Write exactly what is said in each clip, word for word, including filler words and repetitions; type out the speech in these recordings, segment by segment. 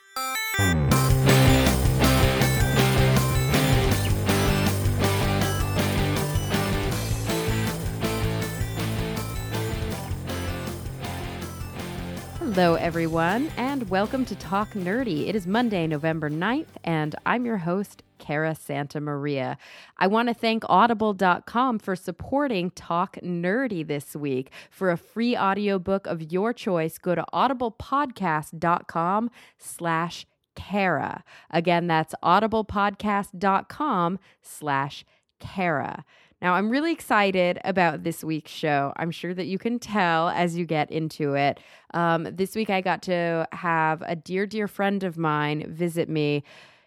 Hello, everyone, and welcome to Talk Nerdy. It is Monday, November ninth, and I'm your host, Cara Santa Maria. I want to thank Audible dot com for supporting Talk Nerdy this week. For a free audiobook of your choice, go to audiblepodcast.com slash Cara. Again, that's audiblepodcast.com slash Cara. Now, I'm really excited about this week's show. I'm sure that you can tell as you get into it. Um, this week, I got to have a dear, dear friend of mine visit me.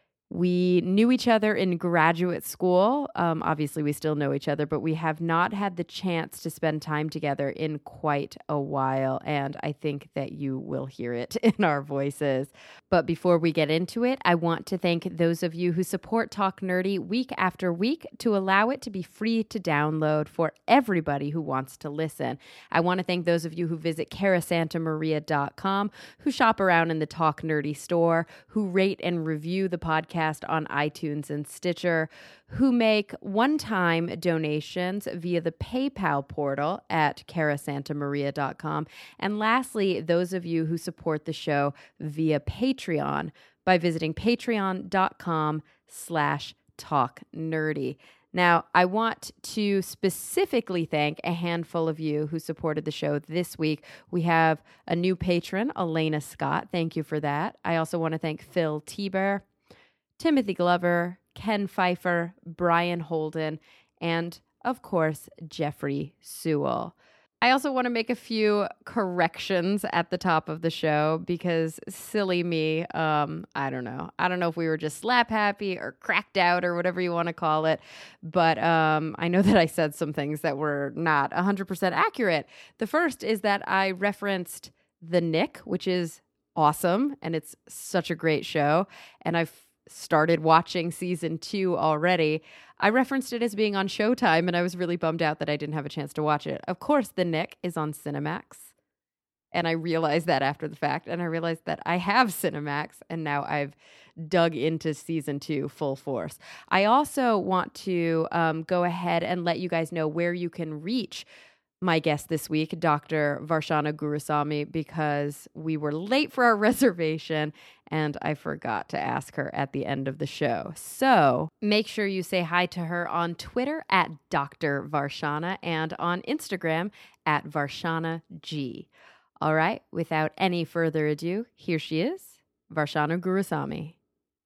We knew each other in graduate school. Um, obviously, we still know each other, but we have not had the chance to spend time together in quite a while, and I think that you will hear it in our voices. But before we get into it, I want to thank those of you who support Talk Nerdy week after week to allow it to be free to download for everybody who wants to listen. I want to thank those of you who visit cara santa maria dot com, who shop around in the Talk Nerdy store, who rate and review the podcast on iTunes and Stitcher, who make one-time donations via the PayPal portal at cara santa maria dot com, and lastly, those of you who support the show via Patreon by visiting patreon.com slash talknerdy. Now, I want to specifically thank a handful of you who supported the show this week. We have a new patron, Elena Scott. Thank you for that. I also want to thank Phil Tieber, Timothy Glover, Ken Pfeiffer, Brian Holden, and, of course, Jeffrey Sewell. I also want to make a few corrections at the top of the show because silly me, um, I don't know. I don't know if we were just slap happy or cracked out or whatever you want to call it, but um, I know that I said some things that were not one hundred percent accurate. The first is that I referenced The Nick, which is awesome, and it's such a great show, and I've started watching season two already. I referenced it as being on Showtime, and I was really bummed out that I didn't have a chance to watch it. Of course, The Nick is on Cinemax, and I realized that after the fact, and I realized that I have Cinemax, and now I've dug into season two full force. I also want to um, go ahead and let you guys know where you can reach my guest this week, Doctor Varshana Gurusamy, because we were late for our reservation and I forgot to ask her at the end of the show. So make sure you say hi to her on Twitter at Doctor Varshana and on Instagram at Varshana G. All right, without any further ado, here she is, Varshana Gurusamy.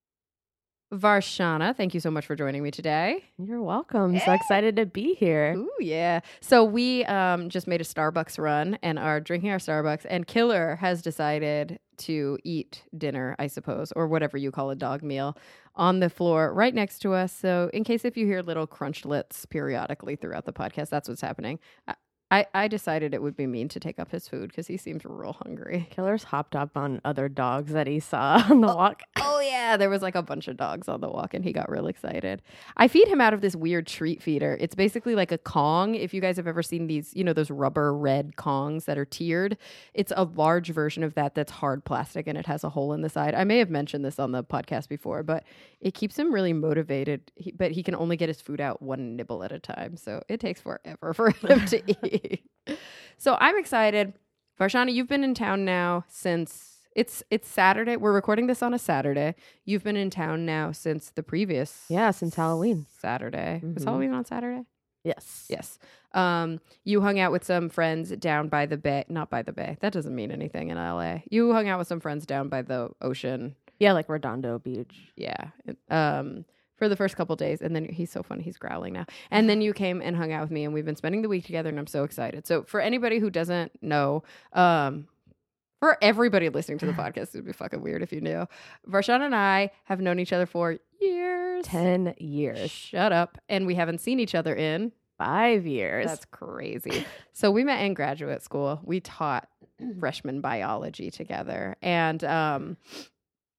Varshana, thank you so much for joining me today. You're welcome. Yeah. So excited to be here. Ooh, yeah. So we um, just made a Starbucks run and are drinking our Starbucks, and Killer has decided to eat dinner, I suppose, or whatever you call a dog meal, on the floor right next to us. So in case if you hear little crunchlets periodically throughout the podcast, that's what's happening. I, I, I decided it would be mean to take up his food because he seems real hungry. Killer's hopped up on other dogs that he saw on the oh, walk. Oh, yeah. There was like a bunch of dogs on the walk and he got real excited. I feed him out of this weird treat feeder. It's basically like a Kong. If you guys have ever seen these, you know, those rubber red Kongs that are tiered, it's a large version of that that's hard plastic and it has a hole in the side. I may have mentioned this on the podcast before, but it keeps him really motivated. He, but he can only get his food out one nibble at a time. So it takes forever for him to eat. So I'm excited. Varshana, you've been in town now since it's it's Saturday. We're recording this on a Saturday. You've been in town now since the previous Yeah, since Halloween. Saturday. Mm-hmm. Was Halloween on Saturday? Yes. Yes. Um, you hung out with some friends down by the bay. Not by the bay. That doesn't mean anything in L A. You hung out with some friends down by the ocean. Yeah, like Redondo Beach. Yeah. Um for the first couple days, and then he's so funny, he's growling now. And then you came and hung out with me, and we've been spending the week together, and I'm so excited. So for anybody who doesn't know, um, for everybody listening to the podcast, it would be fucking weird if you knew. Varshana and I have known each other for years. Ten years. Shut up. And we haven't seen each other in five years. That's crazy. So we met in graduate school. We taught freshman biology together. And, um,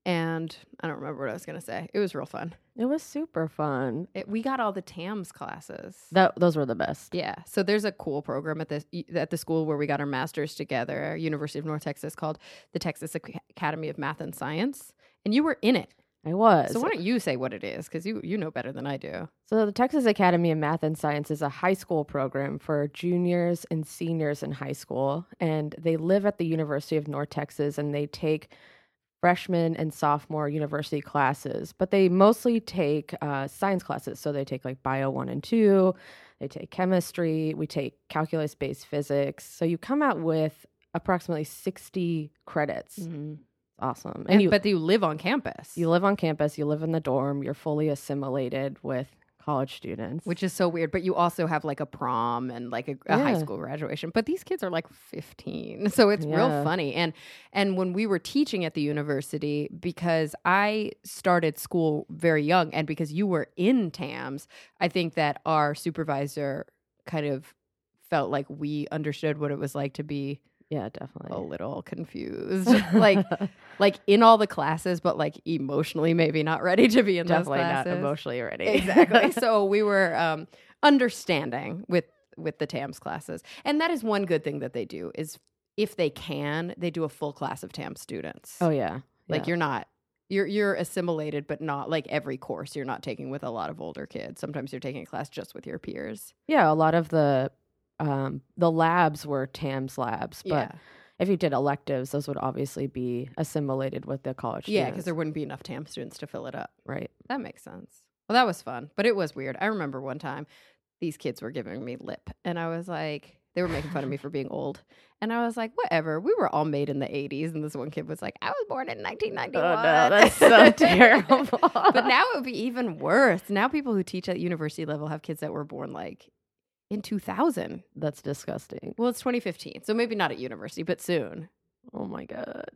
and I don't remember what I was going to say. It was real fun. It was super fun. It, we got all the T A M S classes. That those were the best. Yeah. So there's a cool program at this at the school where we got our masters together, University of North Texas, called the Texas Ac- Academy of Math and Science, and you were in it. I was. So why don't you say what it is? Because you you know better than I do. So the Texas Academy of Math and Science is a high school program for juniors and seniors in high school, and they live at the University of North Texas, and they take freshman and sophomore university classes, but they mostly take uh, science classes. So they take like bio one and two, they take chemistry, we take calculus-based physics. So you come out with approximately sixty credits. Mm-hmm. Awesome. And, And you, but you live on campus, you live on campus, you live in the dorm, you're fully assimilated with college students. which is so weird. But you also have like a prom and like a, a high Yeah. school graduation. But these kids are like fifteen, so it's real Yeah. funny. And and when we were teaching at the university, because I started school very young, and because you were in T A M S, I think that our supervisor kind of felt like we understood what it was like to be Yeah, a definitely. little confused, like like in all the classes, but like emotionally maybe not ready to be in Definitely those not classes. emotionally ready. Exactly. So we were um, understanding with with the T A M S classes, and that is one good thing that they do is if they can, they do a full class of T A M S students. Oh yeah. Like yeah. you're not. You're you're assimilated, but not like every course you're not taking with a lot of older kids. Sometimes you're taking a class just with your peers. Yeah, a lot of the um the labs were T A M S labs, but Yeah, if you did electives, those would obviously be assimilated with the college yeah, students. because there wouldn't be enough T A M S students to fill it up. right. That makes sense. Well, that was fun, but it was weird. I remember one time these kids were giving me lip, and I was like, they were making fun of me for being old. And I was like, whatever. We were all made in the eighties. And this one kid was like, I was born in nineteen ninety-one. Oh no, that's so terrible. But now it would be even worse. Now people who teach at university level have kids that were born like in two thousand. That's disgusting. Well, it's twenty fifteen. So maybe not at university, but soon. Oh my god.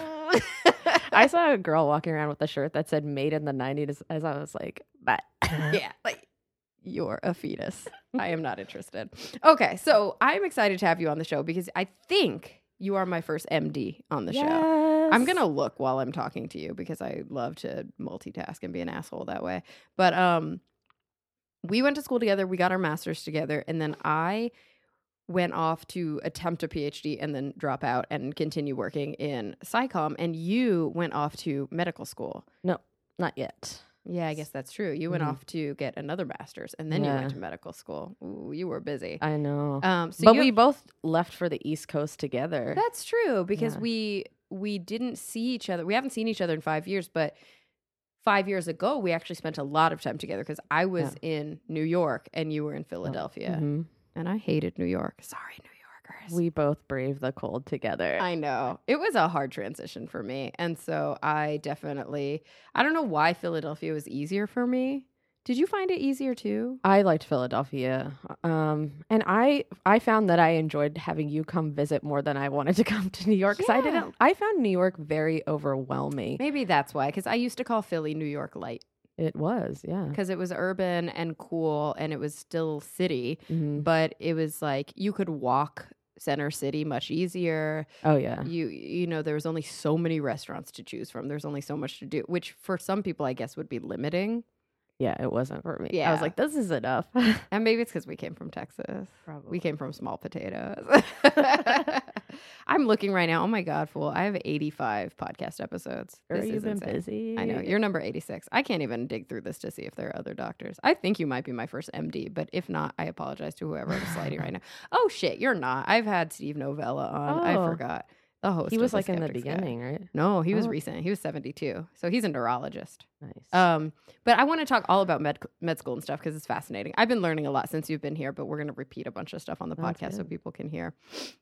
I saw a girl walking around with a shirt that said "Made in the nineties" as I was like, "But yeah, like you're a fetus. I am not interested." Okay, so I'm excited to have you on the show because I think you are my first M D on the show. I'm going to look while I'm talking to you because I love to multitask and be an asshole that way. But um we went to school together, we got our masters together, and then I went off to attempt a PhD and then drop out and continue working in SciComm, and you went off to medical school. not yet." Yeah, I guess that's true. You went Mhm. off to get another master's, and then you Yeah. went to medical school. Ooh, you were busy. I know. Um, so but you we have- both left for the East Coast together. that's true because Yeah. we we didn't see each other. We haven't seen each other in five years, but five years ago we actually spent a lot of time together because I was in New York and you were in Philadelphia, Mhm. and I hated New York. Sorry, New Yorkers. We both braved the cold together. I know. It was a hard transition for me. And so I definitely, I don't know why Philadelphia was easier for me. Did you find it easier too? I liked Philadelphia, um, and I I found that I enjoyed having you come visit more than I wanted to come to New York. 'Cause I Yeah. didn't. I found New York very overwhelming. Maybe that's why, because I used to call Philly New York light It was, yeah. because it was urban and cool and it was still city, Mhm. but it was like you could walk center city much easier. Oh yeah, You you know, there was only so many restaurants to choose from. There's only so much to do, which for some people I guess would be limiting. yeah. It wasn't for me. I Yeah. was like, this is enough. And maybe it's because we came from Texas. Probably. We came from small potatoes. I'm looking right now. Oh my God, fool. I have eighty-five podcast episodes. Girl, This you've is been insane. busy. I know. You're number eighty-six. I can't even dig through this to see if there are other doctors. I think you might be my first M D, but if not, I apologize to whoever I'm sliding right now. Oh, shit. You're not. I've had Steve Novella on. I Oh. forgot. The host. He of was The like in the Skeptics Guy. beginning, right? No, he was Oh. recent. He was seventy-two. So he's a neurologist. Nice. Um, but I want to talk all about med, med school and stuff because it's fascinating. I've been learning a lot since you've been here, but we're going to repeat a bunch of stuff on the Sounds podcast so good. people can hear.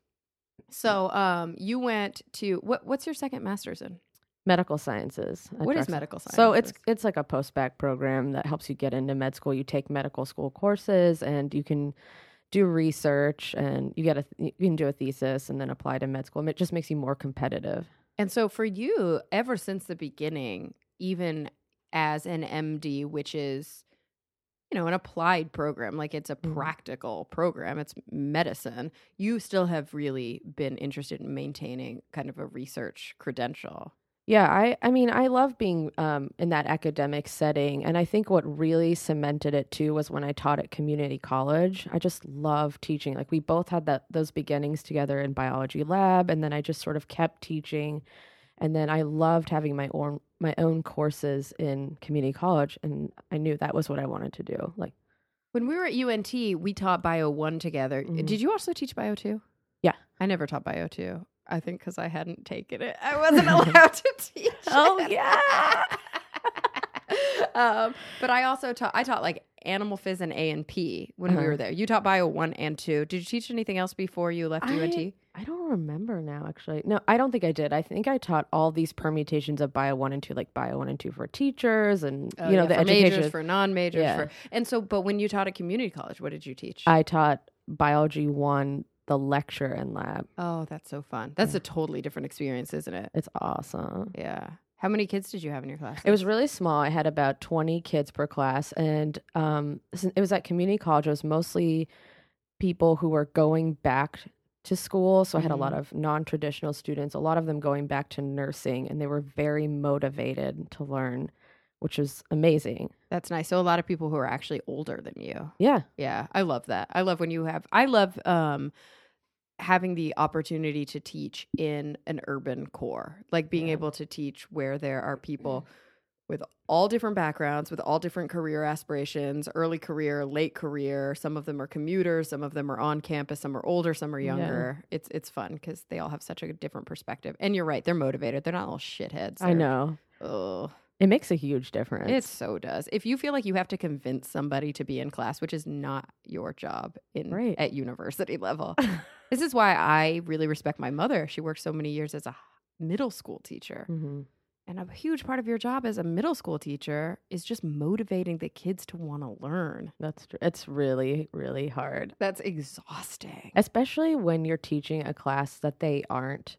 So, um, you went to what? What's your second master's in? medical sciences. at What is Drexel. medical sciences? So it's it's like a post-bac program that helps you get into med school. You take medical school courses and you can do research and you get a you can do a thesis and then apply to med school. And it just makes you more competitive. And so for you, ever since the beginning, even as an M D, which is, you know, an applied program, like it's a Mhm. practical program, it's medicine, you still have really been interested in maintaining kind of a research credential. Yeah, I, I mean, I love being um, in that academic setting. And I think what really cemented it too was when I taught at community college. I just love teaching. Like we both had that those beginnings together in biology lab. And then I just sort of kept teaching. And then I loved having my own my own courses in community college. And I knew that was what I wanted to do. Like when we were at U N T, we taught Bio one together. Mm-hmm. Did you also teach Bio two? Yeah. I never taught Bio two. I think because I hadn't taken it. I wasn't allowed to teach Oh, it. yeah. um, but I also taught, I taught like animal phys and A and P when uh-huh. we were there. You taught Bio one and two. Did you teach anything else before you left I, U N T? I don't remember now, actually. No, I don't think I did. I think I taught all these permutations of Bio one and two, like Bio one and two for teachers and, oh, you know, yeah, the for education. majors, for non-majors. Yeah. For, and so, but when you taught at community college, what did you teach? I taught Biology one, the lecture and lab. Oh, that's so fun. That's yeah. a totally different experience, isn't it? It's awesome. Yeah. How many kids did you have in your class? It was really small. I had about twenty kids per class. And um, it was at community college. It was mostly people who were going back to school. So I had mm-hmm. a lot of non-traditional students, a lot of them going back to nursing, and they were very motivated to learn, which was amazing. That's nice. So a lot of people who are actually older than you. Yeah. Yeah. I love that. I love when you have, I love um, having the opportunity to teach in an urban core, like being yeah. able to teach where there are people with all different backgrounds, with all different career aspirations, early career, late career. Some of them are commuters, some of them are on campus, some are older, some are younger. Yeah. It's it's fun because they all have such a different perspective. And you're right, they're motivated. They're not all shitheads. They're, I know. Ugh. It makes a huge difference. It so does. If you feel like you have to convince somebody to be in class, which is not your job in right. at university level. This is why I really respect my mother. She worked so many years as a middle school teacher. Mm-hmm. And a huge part of your job as a middle school teacher is just motivating the kids to want to learn. That's true. It's really, really hard. That's exhausting. Especially when you're teaching a class that they aren't,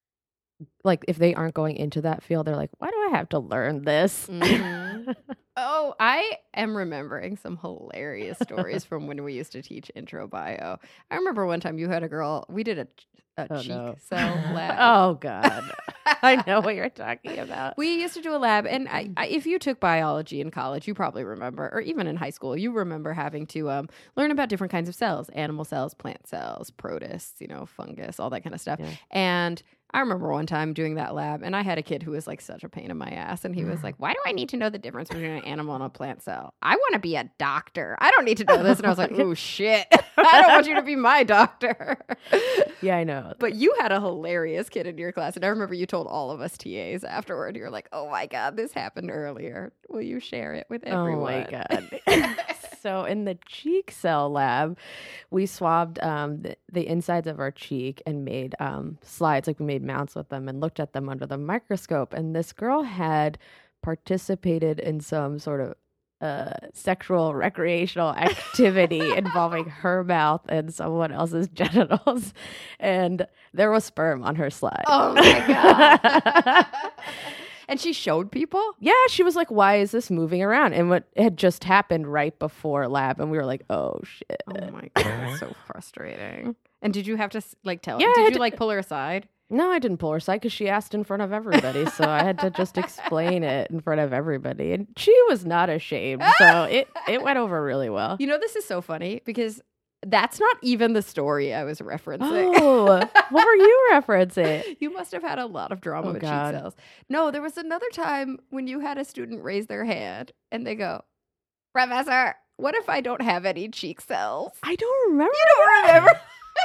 like if they aren't going into that field, they're like, why do I have to learn this? Mm-hmm. Oh, I am remembering some hilarious stories from when we used to teach intro bio. I remember one time you had a girl, we did a, a oh, cheek no. cell lab. Oh, God. I know what you're talking about. We used to do a lab, and I, I, if you took biology in college, you probably remember, or even in high school, you remember having to um, learn about different kinds of cells, animal cells, plant cells, protists, you know, fungus, all that kind of stuff. Yeah. And I remember one time doing that lab, and I had a kid who was like such a pain in my ass, and he was like, why do I need to know the difference between an animal and a plant cell? I want to be a doctor. I don't need to know this. And I was like, oh, shit. I don't want you to be my doctor. Yeah, I know. But you had a hilarious kid in your class, and I remember you told all of us T As afterward. You're like, oh, my God, this happened earlier. Will you share it with everyone? Oh, my God. So in the cheek cell lab, we swabbed um, the, the insides of our cheek and made um, slides, like we made mounts with them and looked at them under the microscope. And this girl had participated in some sort of uh, sexual recreational activity involving her mouth and someone else's genitals. And there was sperm on her slide. Oh, my God. And she showed people? Yeah, she was like, why is this moving around? And what had just happened right before lab. And we were like, oh, shit. Oh, my God. That's so frustrating. And did you have to, like, tell yeah, her? Did you, to, like, pull her aside? No, I didn't pull her aside because she asked in front of everybody. So I had to just explain it in front of everybody. And she was not ashamed. So it, it went over really well. You know, this is so funny because that's not even the story I was referencing. Oh, what were you referencing? You must have had a lot of drama oh, with God. cheek cells. No, there was another time when you had a student raise their hand and they go, Professor, what if I don't have any cheek cells? I don't remember. You don't remember?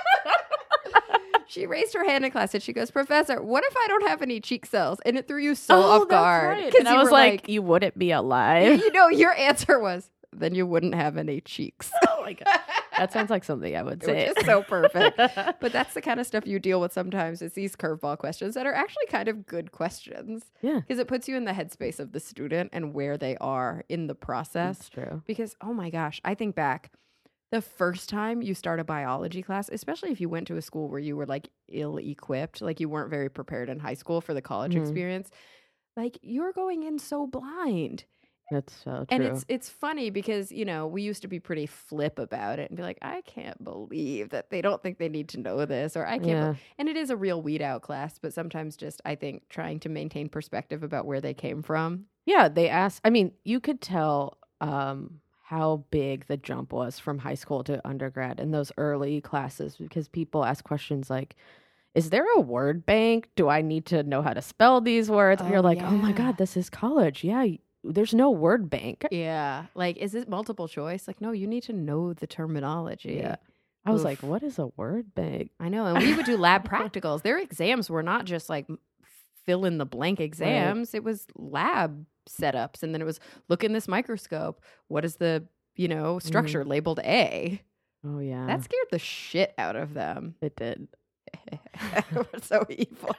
She raised her hand in class and she goes, Professor, what if I don't have any cheek cells? And it threw you so oh, off guard. Right. And I was like, like, you wouldn't be alive. You know, your answer was, then you wouldn't have any cheeks. Oh, my God. That sounds like something I would say. Which is so perfect. But that's the kind of stuff you deal with sometimes is these curveball questions that are actually kind of good questions. Yeah. Because it puts you in the headspace of the student and where they are in the process. That's true. Because, oh my gosh, I think back the first time you start a biology class, especially if you went to a school where you were like ill-equipped, like you weren't very prepared in high school for the college mm-hmm. experience, like you're going in so blind. That's so true. And it's it's funny because, you know, we used to be pretty flip about it and be like, I can't believe that they don't think they need to know this, or I can't. Yeah. be-" And it is a real weed out class, but sometimes just I think trying to maintain perspective about where they came from. Yeah, they asked. I mean, you could tell um, how big the jump was from high school to undergrad in those early classes because people ask questions like, is there a word bank? Do I need to know how to spell these words? And Oh, you're like, oh my yeah. God, this is college. Yeah, y- there's no word bank. Yeah. Like, is it multiple choice? Like, no, you need to know the terminology. Yeah. I was Oof. like, what is a word bank? I know. And we would do lab practicals. Their exams were not just like m- fill in the blank exams. It was lab setups. And then it was look in this microscope. What is the, you know, structure labeled A? Oh, yeah. That scared the shit out of them. It did. We're so evil.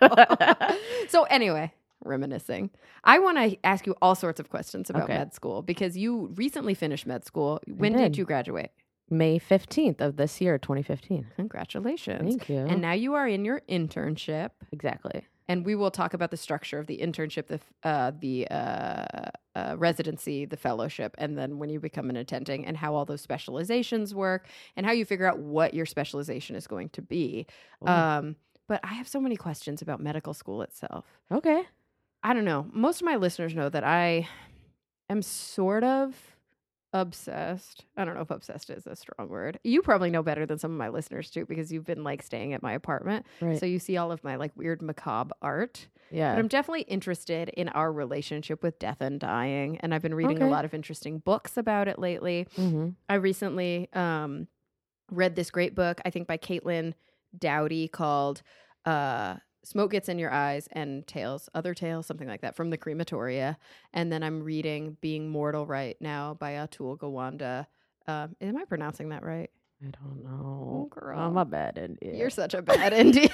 So anyway, reminiscing. I want to ask you all sorts of questions about Okay. med school because you recently finished med school. When did. did. you graduate? May fifteenth of this year, twenty fifteen. Congratulations. Thank you. And now you are in your internship. Exactly. And we will talk about the structure of the internship, the f- uh, the uh, uh, residency, the fellowship, and then when you become an attending, and how all those specializations work, and how you figure out what your specialization is going to be. Oh. Um, but I have so many questions about medical school itself. Okay. I don't know. Most of my listeners know that I am sort of obsessed. I don't know if obsessed is a strong word. You probably know better than some of my listeners too, because you've been like staying at my apartment. Right. So you see all of my like weird macabre art. Yeah. But I'm definitely interested in our relationship with death and dying. And I've been reading a Okay. lot of interesting books about it lately. mm-hmm. I recently um, read this great book, I think by Caitlin Dowdy, called uh, Smoke Gets in Your Eyes and Tales, Other Tales, something like that, from the Crematoria. And then I'm reading Being Mortal right now by Atul Gawande. Um, am I pronouncing that right? I don't know. Oh, girl. I'm a bad Indian. You're such a bad Indian.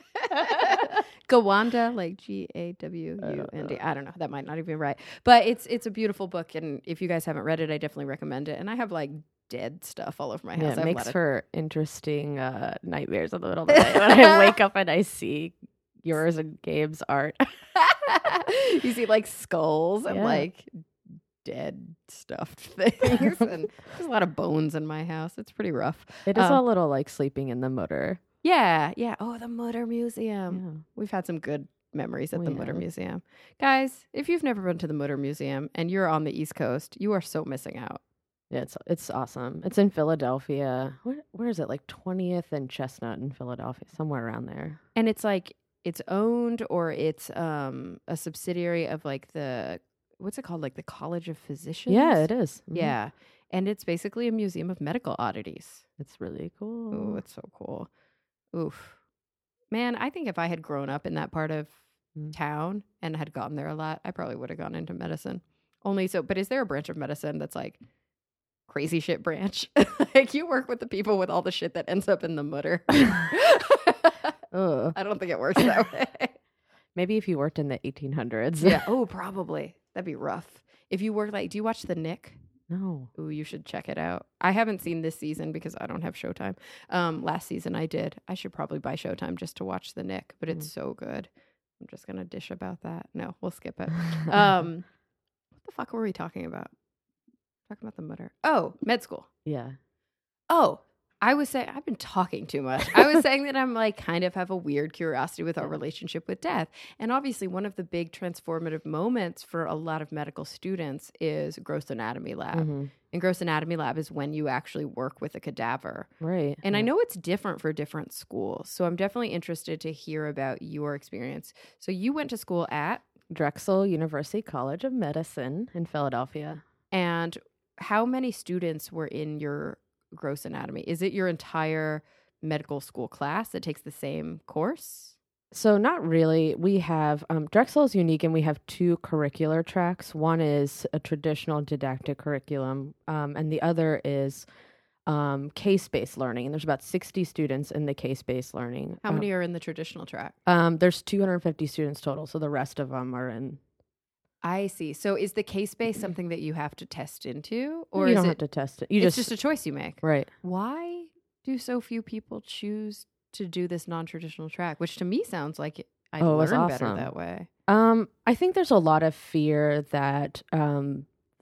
Gawande, like G A W U N D. I don't know. That might not even be right. But it's it's a beautiful book. And if you guys haven't read it, I definitely recommend it. And I have like dead stuff all over my house. Yeah, I it have a makes lot of- for interesting uh, nightmares in the middle of the night when I wake up and I see yours and Gabe's art. You see like skulls and Yeah. like dead stuffed things. And there's a lot of bones in my house. It's pretty rough. It is Um, a little like sleeping in the motor. Yeah, yeah. Oh, the Mutter Museum. Yeah. We've had some good memories at We the Mutter have. Museum. Guys, if you've never been to the Mutter Museum and you're on the East Coast, you are so missing out. Yeah, it's it's awesome. It's in Philadelphia. Where where is it? Like twentieth and Chestnut in Philadelphia, somewhere around there. And it's like it's owned or it's um a subsidiary of like the what's it called? Like the College of Physicians? Yeah, it is. Mhm. Yeah. And it's basically a museum of medical oddities. It's really Oh, cool. it's so cool. Oof. Man, I think if I had grown up in that part of Mm. town and had gone there a lot, I probably would have gone into medicine. Only so, but is there a branch of medicine that's like crazy shit branch? Like you work with the people with all the shit that ends up in the mutter. Ugh. I don't think it works that way. Maybe if you worked in the eighteen hundreds. Yeah. Oh, probably. That'd be rough. If you work like, do you watch The Nick? No. Ooh, you should check it out. I haven't seen this season because I don't have Showtime. Um, last season I did. I should probably buy Showtime just to watch The Nick, but it's so good. I'm just gonna dish about that. No, we'll skip it. Um, what the fuck were we talking about? Talking about the mutter. Oh, med school. Yeah. Oh, I was saying I've been talking too much. I was saying that I'm like kind of have a weird curiosity with our Yeah. relationship with death. And obviously one of the big transformative moments for a lot of medical students is gross anatomy lab. Mhm. And gross anatomy lab is when you actually work with a cadaver. Right. And I Yeah. know it's different for different schools. So I'm definitely interested to hear about your experience. So you went to school at, Drexel University College of Medicine in Philadelphia. and how many students were in your gross anatomy? Is it your entire medical school class that takes the same course? So not really. We have um, Drexel is unique, and we have two curricular tracks. One is a traditional didactic curriculum, um, and the other is um, case-based learning. And there's about sixty students in the case-based learning. How many are in the traditional track? Um, there's two hundred fifty students total, so the rest of them are in. I see. So is the case base something that you have to test into, or you is don't it have to test it. You it's just, just a choice you make? right. Why do so few people choose to do this non-traditional track? Which to me sounds like I'd Oh, it was learn better awesome. that way. Um, I think there's a lot of fear that um,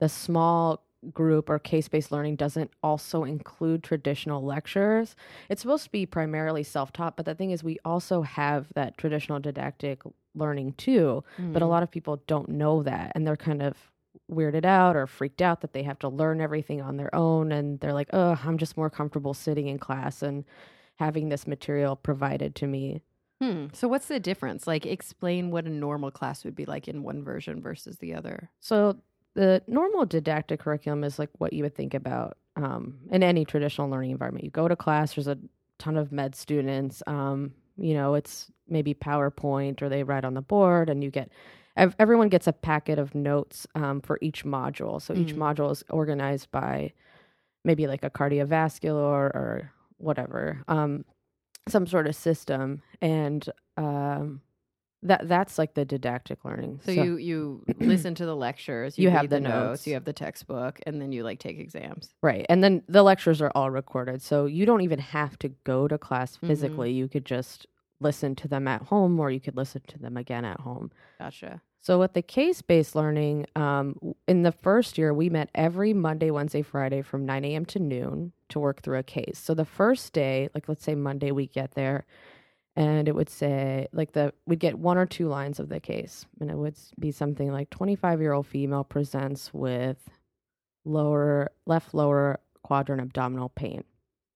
the small group or case-based learning doesn't also include traditional lectures. It's supposed to be primarily self-taught, but the thing is we also have that traditional didactic learning too, mm. but a lot of people don't know that, and they're kind of weirded out or freaked out that they have to learn everything on their own, and they're like, oh, I'm just more comfortable sitting in class and having this material provided to me. Hmm. So what's the difference? Like, explain what a normal class would be like in one version versus the other. So the normal didactic curriculum is like what you would think about um, in any traditional learning environment. You go to class, there's a ton of med students, um, you know, it's maybe PowerPoint or they write on the board, and you get, ev- everyone gets a packet of notes um, for each module. So mm-hmm. each module is organized by maybe like a cardiovascular or whatever, um, some sort of system. And um, that that's like the didactic learning. So, so you, you listen to the lectures, you, you read have the, the notes, notes, you have the textbook, and then you like take exams. Right. And then the lectures are all recorded. So you don't even have to go to class physically. Mm-hmm. You could just listen to them at home, or you could listen to them again at home. Gotcha. So with the case-based learning, um, in the first year, we met every Monday, Wednesday, Friday from nine a.m. to noon to work through a case. So the first day, like let's say Monday, we get there, and it would say, like the we'd get one or two lines of the case, and it would be something like twenty-five-year-old female presents with lower left lower quadrant abdominal pain.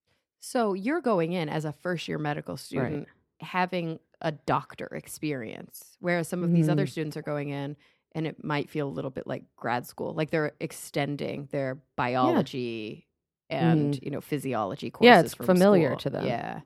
So you're going in as a first-year medical student, right, having a doctor experience, whereas some of these mm. other students are going in and it might feel a little bit like grad school, like they're extending their biology yeah. and mm. you know physiology courses. Yeah, it's from familiar school. to them. Yeah.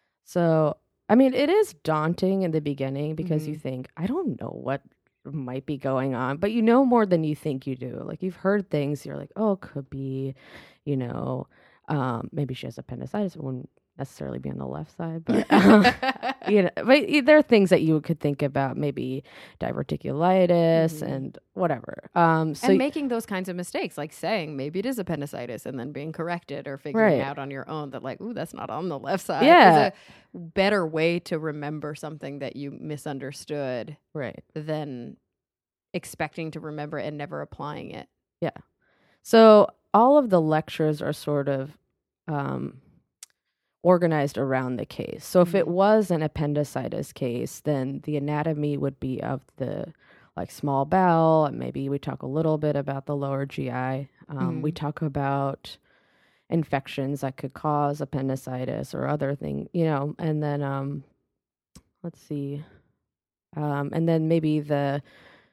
So I mean, it is daunting in the beginning because mm-hmm. you think, I don't know what might be going on, but you know more than you think you do. Like you've heard things, you're like, oh, it could be, you know, um, maybe she has appendicitis. It wouldn't necessarily be on the left side, but um, you know, but there are things that you could think about, maybe diverticulitis mm-hmm. and whatever. Um, so and making those kinds of mistakes, like saying maybe it is appendicitis, and then being corrected or figuring right. out on your own that like, ooh, that's not on the left side. Yeah, is a better way to remember something that you misunderstood, right, than expecting to remember and never applying it. Yeah. So all of the lectures are sort of um, organized around the case. So if mm-hmm. it was an appendicitis case, then the anatomy would be of the like small bowel, and maybe we talk a little bit about the lower G I. Um, mm-hmm. We talk about infections that could cause appendicitis or other things, you know, and then um, let's see, um, and then maybe the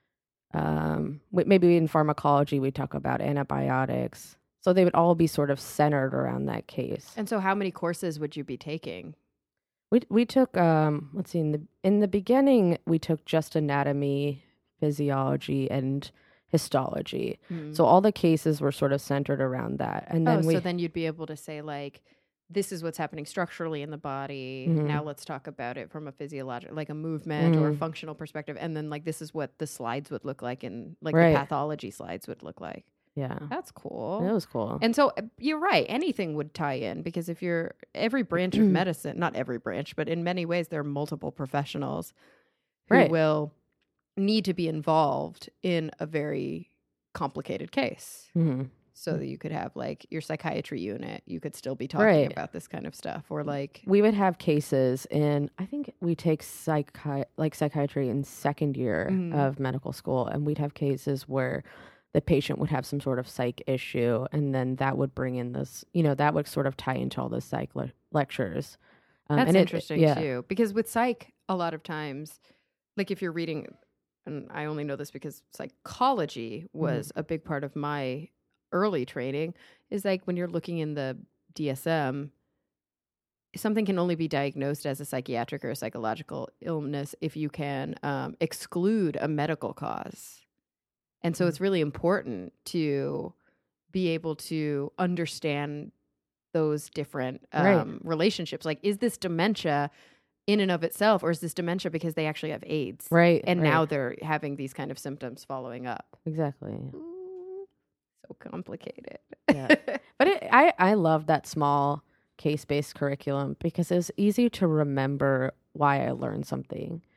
um, maybe in pharmacology we talk about antibiotics. So they would all be sort of centered around that case. And so how many courses would you be taking? We we took, um, let's see, in the in the beginning, we took just anatomy, physiology, and histology. Mm. So all the cases were sort of centered around that. And then oh, we, so then you'd be able to say, like, this is what's happening structurally in the body. Mm-hmm. Now let's talk about it from a physiological, like a movement mm-hmm. or a functional perspective. And then, like, this is what the slides would look like, and like right. the pathology slides would look like. Yeah. That's cool. It was cool. And so uh, you're right. Anything would tie in, because if you're every branch of medicine, not every branch, but in many ways, there are multiple professionals who right. will need to be involved in a very complicated case. Mm-hmm. So that you could have like your psychiatry unit, you could still be talking right. about this kind of stuff, or like we would have cases in, I think we take psychi- like psychiatry in second year mm-hmm. of medical school, and we'd have cases where the patient would have some sort of psych issue, and then that would bring in this, you know, that would sort of tie into all the psych le- lectures. Um, That's and interesting it, yeah. too, because with psych, a lot of times, like if you're reading, and I only know this because psychology was mm-hmm. a big part of my early training, is like when you're looking in the D S M, something can only be diagnosed as a psychiatric or a psychological illness if you can um, exclude a medical cause. And so it's really important to be able to understand those different um, right. relationships. Like, is this dementia in and of itself, or is this dementia because they actually have AIDS? Right. And right. now they're having these kind of symptoms following up. Exactly. Ooh, so complicated. Yeah. But it, I, I love that small case-based curriculum because it's easy to remember why I learned something.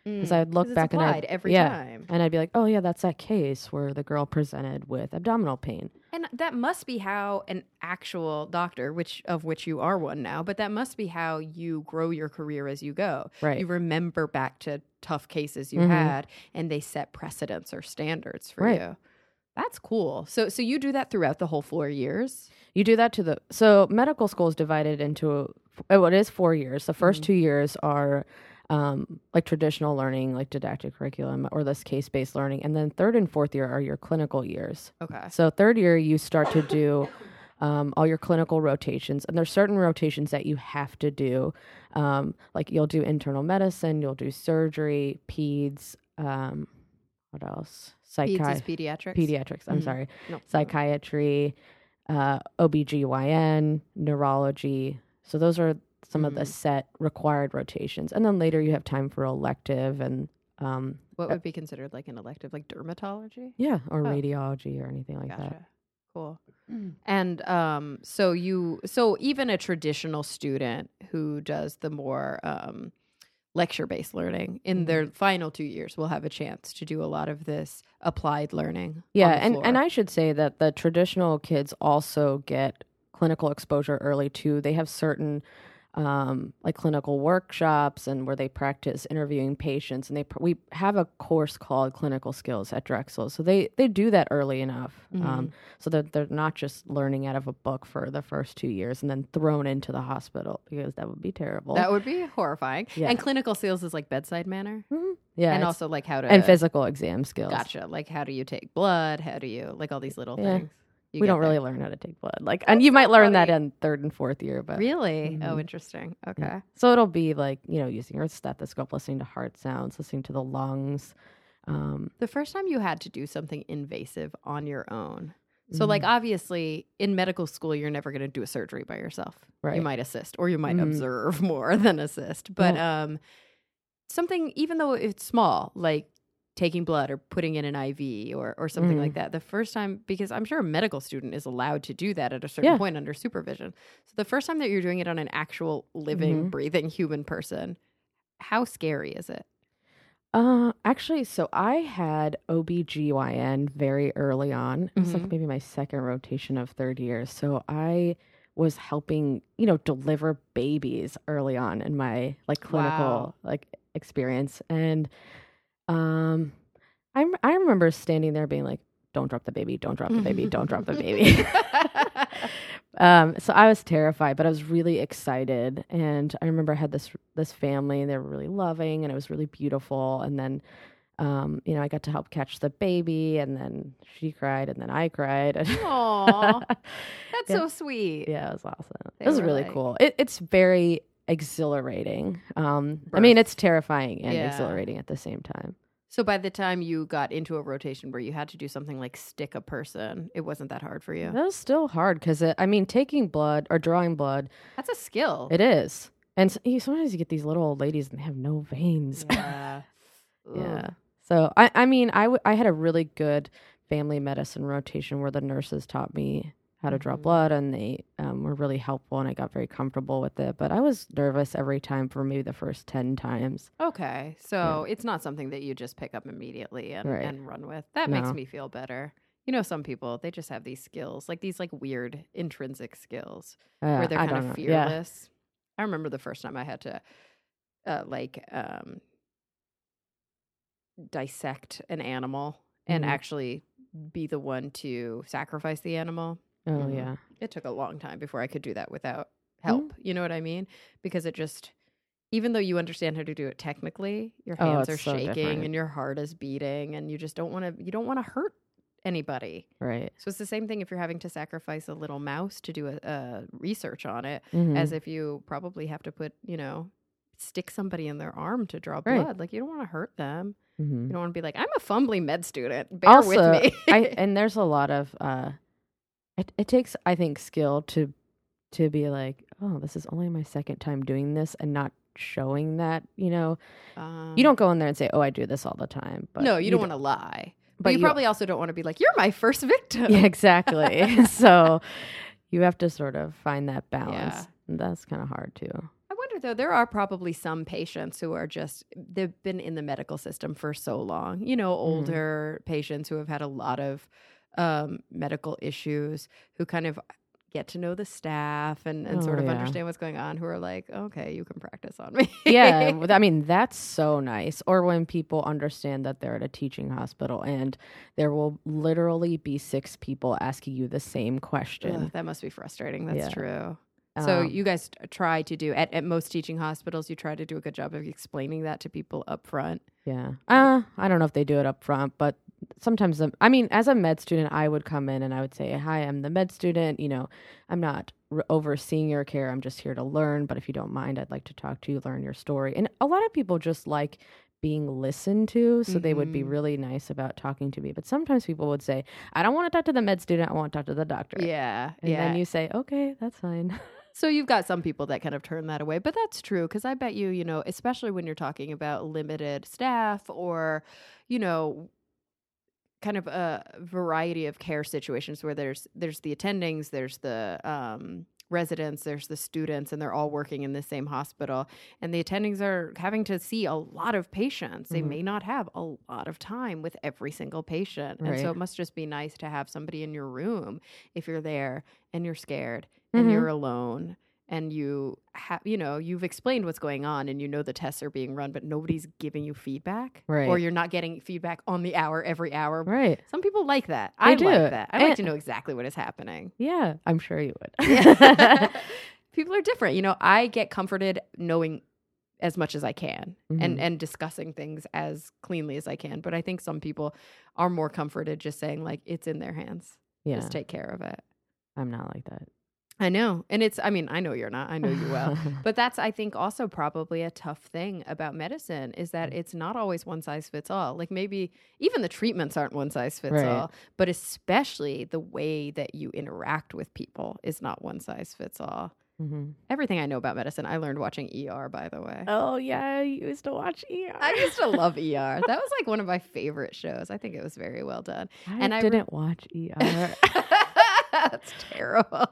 Because Mm, I'd look 'cause it's back and applied I'd, every yeah, time. and I'd be like, oh yeah, that's that case where the girl presented with abdominal pain. And that must be how an actual doctor, which of which you are one now, but that must be how you grow your career as you go. Right. You remember back to tough cases you Mhm. had, and they set precedents or standards for Right. you. That's cool. So, so you do that throughout the whole four years. You do that to the so medical school is divided into oh, it is four years. The 1st Mhm. two years are um, like traditional learning, like didactic curriculum, or this case based learning, and then third and fourth year are your clinical years. Okay. So third year you start to do um, all your clinical rotations, and there's certain rotations that you have to do. Um, like you'll do internal medicine, you'll do surgery, peds. Um, what else? Peds Psychi- is pediatrics. pediatrics. I'm Mhm. sorry. No. Psychiatry, uh, O B G Y N, neurology. So those are some of the Mhm. set required rotations. And then later you have time for elective and, um, What would be considered like an elective, like dermatology? yeah, or Oh. radiology or anything like Gotcha. Cool. that. And um, so you, so even a traditional student who does the more um, lecture-based learning in Mhm. their final two years will have a chance to do a lot of this applied learning. Yeah, on the and, floor. and I should say that the traditional kids also get clinical exposure early too. They have certain um, like clinical workshops and where they practice interviewing patients, and they pr- we have a course called Clinical Skills at Drexel, so they they do that early enough, Mhm. um, so that they're not just learning out of a book for the first two years and then thrown into the hospital, because that would be terrible. that would be horrifying. Yeah. And clinical skills is like bedside manner, Mhm. Yeah, and it's- also like how to and physical exam skills. Gotcha. Like how do you take blood? How do you like all these little Yeah. things? You We get don't really there. learn how to take blood, like, That's and you so might learn that funny. in third and fourth year, but Really? Oh, Mhm. interesting. Yeah. Okay. So it'll be like, you know, using your stethoscope, listening to heart sounds, listening to the lungs. Um, The first time you had to do something invasive on your own. So, like, Mhm. obviously, in medical school, you're never going to do a surgery by yourself. You Right. might assist, or you might Mhm. observe more than assist. But um, something, even though it's small, like taking blood or putting in an I V or or something like Mhm. that, the first time, because I'm sure a medical student is allowed to do that at a certain Yeah. point under supervision. So, the first time that you're doing it on an actual living, Mhm. breathing human person, how scary is it? Uh, actually, so I had O B G Y N very early on. It was Mhm. like maybe my second rotation of third year. So I was helping, you know, deliver babies early on in my like clinical Wow. like experience. And um I rem- I remember standing there being like, don't drop the baby, don't drop the baby, don't drop the baby. Um, so I was terrified, but I was really excited. And I remember I had this this family, and they were really loving, and it was really beautiful. And then, um, you know, I got to help catch the baby, and then she cried, and then I cried. Aw, that's Yeah. so sweet. Yeah, it was awesome. They It was were really like- cool. It, it's very exhilarating. Um, I mean, Birth. it's terrifying and Yeah. exhilarating at the same time. So by the time you got into a rotation where you had to do something like stick a person, it wasn't that hard for you. That was still hard because, I mean, taking blood or drawing blood, That's a skill. it is. And s- you, sometimes you get these little old ladies and they have no veins. Yeah. Yeah. Ugh. So I, I mean, I, w- I had a really good family medicine rotation where the nurses taught me how to draw Mhm. blood, and they um, were really helpful, and I got very comfortable with it. But I was nervous every time for maybe the first ten times. Okay. So it's not something that you just pick up immediately and, Right. and run with. That makes No. me feel better. You know, some people, they just have these skills, like these like weird intrinsic skills Uh, where they're I kind don't of know. Yeah. fearless. I remember the first time I had to uh, like um, dissect an animal and Mhm. actually be the one to sacrifice the animal. Oh, Mhm. yeah. It took a long time before I could do that without Mm-hmm. help. You know what I mean? Because it just, even though you understand how to do it technically, your Oh, hands are it's so shaking different. and your heart is beating, and you just don't want to. You don't want to hurt anybody. Right. So it's the same thing if you're having to sacrifice a little mouse to do a, a research on it, Mhm. as if you probably have to put, you know, stick somebody in their arm to draw Right. blood. Like you don't want to hurt them. Mhm. You don't want to be like, I'm a fumbly med student. Bear Also, with me. I, and there's a lot of uh, it, it takes, I think, skill to to be like, oh, this is only my second time doing this, and not showing that, you know, um, you don't go in there and say, oh, I do this all the time. But no, you, don't want to lie. But, but you, you- probably also don't want to be like, you're my first victim. Yeah, exactly. So you have to sort of find that balance. Yeah. And that's kind of hard too. I wonder though, there are probably some patients who are just, they've been in the medical system for so long, you know, older mm. patients who have had a lot of um, medical issues, who kind of get to know the staff and, and oh, sort of yeah. understand what's going on, who are like, okay, you can practice on me. Yeah. I mean, that's so nice. Or when people understand that they're at a teaching hospital and there will literally be six people asking you the same question. Ugh, that must be frustrating. That's yeah. true. So um, you guys try to do, at, at most teaching hospitals, you try to do a good job of explaining that to people up front. Yeah. Uh, I don't know if they do it up front, but sometimes, um, I mean, as a med student, I would come in and I would say, hi, I'm the med student. You know, I'm not r- overseeing your care. I'm just here to learn. But if you don't mind, I'd like to talk to you, learn your story. And a lot of people just like being listened to. So mm-hmm. they would be really nice about talking to me. But sometimes people would say, I don't want to talk to the med student. I want to talk to the doctor. Yeah. And yeah. then you say, okay, that's fine. So you've got some people that kind of turn that away, but that's true. Cause I bet you, you know, especially when you're talking about limited staff or, you know, kind of a variety of care situations where there's, there's the attendings, there's the, um, residents, there's the students, and they're all working in the same hospital. And the attendings are having to see a lot of patients. Mm-hmm. They may not have a lot of time with every single patient. Right. And so it must just be nice to have somebody in your room if you're there and you're scared and mm-hmm. you're alone and you have, you know, you've explained what's going on and you know the tests are being run, but nobody's giving you feedback. Right. Or you're not getting feedback on the hour, every hour. Right. Some people like that. They I do. like that. I and like to know exactly what is happening. Yeah, I'm sure you would. Yeah. People are different. You know, I get comforted knowing as much as I can mm-hmm. and, and discussing things as cleanly as I can. But I think some people are more comforted just saying, like, it's in their hands. Yeah. Just take care of it. I'm not like that. I know. And it's, I mean, I know you're not. I know you well. But that's, I think, also probably a tough thing about medicine is that it's not always one size fits all. Like maybe even the treatments aren't one size fits right. all, but especially the way that you interact with people is not one size fits all. Mm-hmm. Everything I know about medicine, I learned watching E R, by the way. Oh, yeah. You used to watch E R. I used to love E R. That was like one of my favorite shows. I think it was very well done. I and didn't I re- watch E R. That's terrible.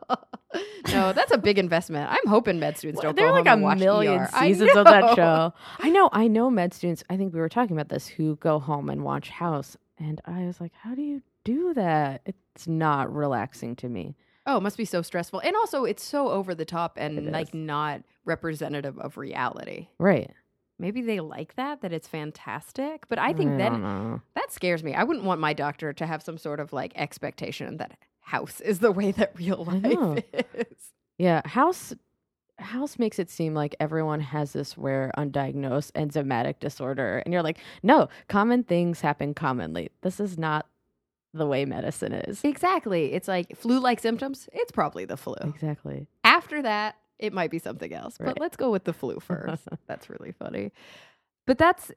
No, that's a big investment. I'm hoping med students don't there go are like home a and watch million E R. seasons of that show. I know, I know med students, I think we were talking about this, who go home and watch House. And I was like, how do you do that? It's not relaxing to me. Oh, it must be so stressful. And also it's so over the top and like not representative of reality. Right. Maybe they like that, that it's fantastic. But I think I then that scares me. I wouldn't want my doctor to have some sort of like expectation that House is the way that real life is. Yeah, House House makes it seem like everyone has this rare undiagnosed enzymatic disorder. And you're like, no, common things happen commonly. This is not the way medicine is. Exactly. It's like flu-like symptoms. It's probably the flu. Exactly. After that, it might be something else. Right. But let's go with the flu first. That's really funny. But that's,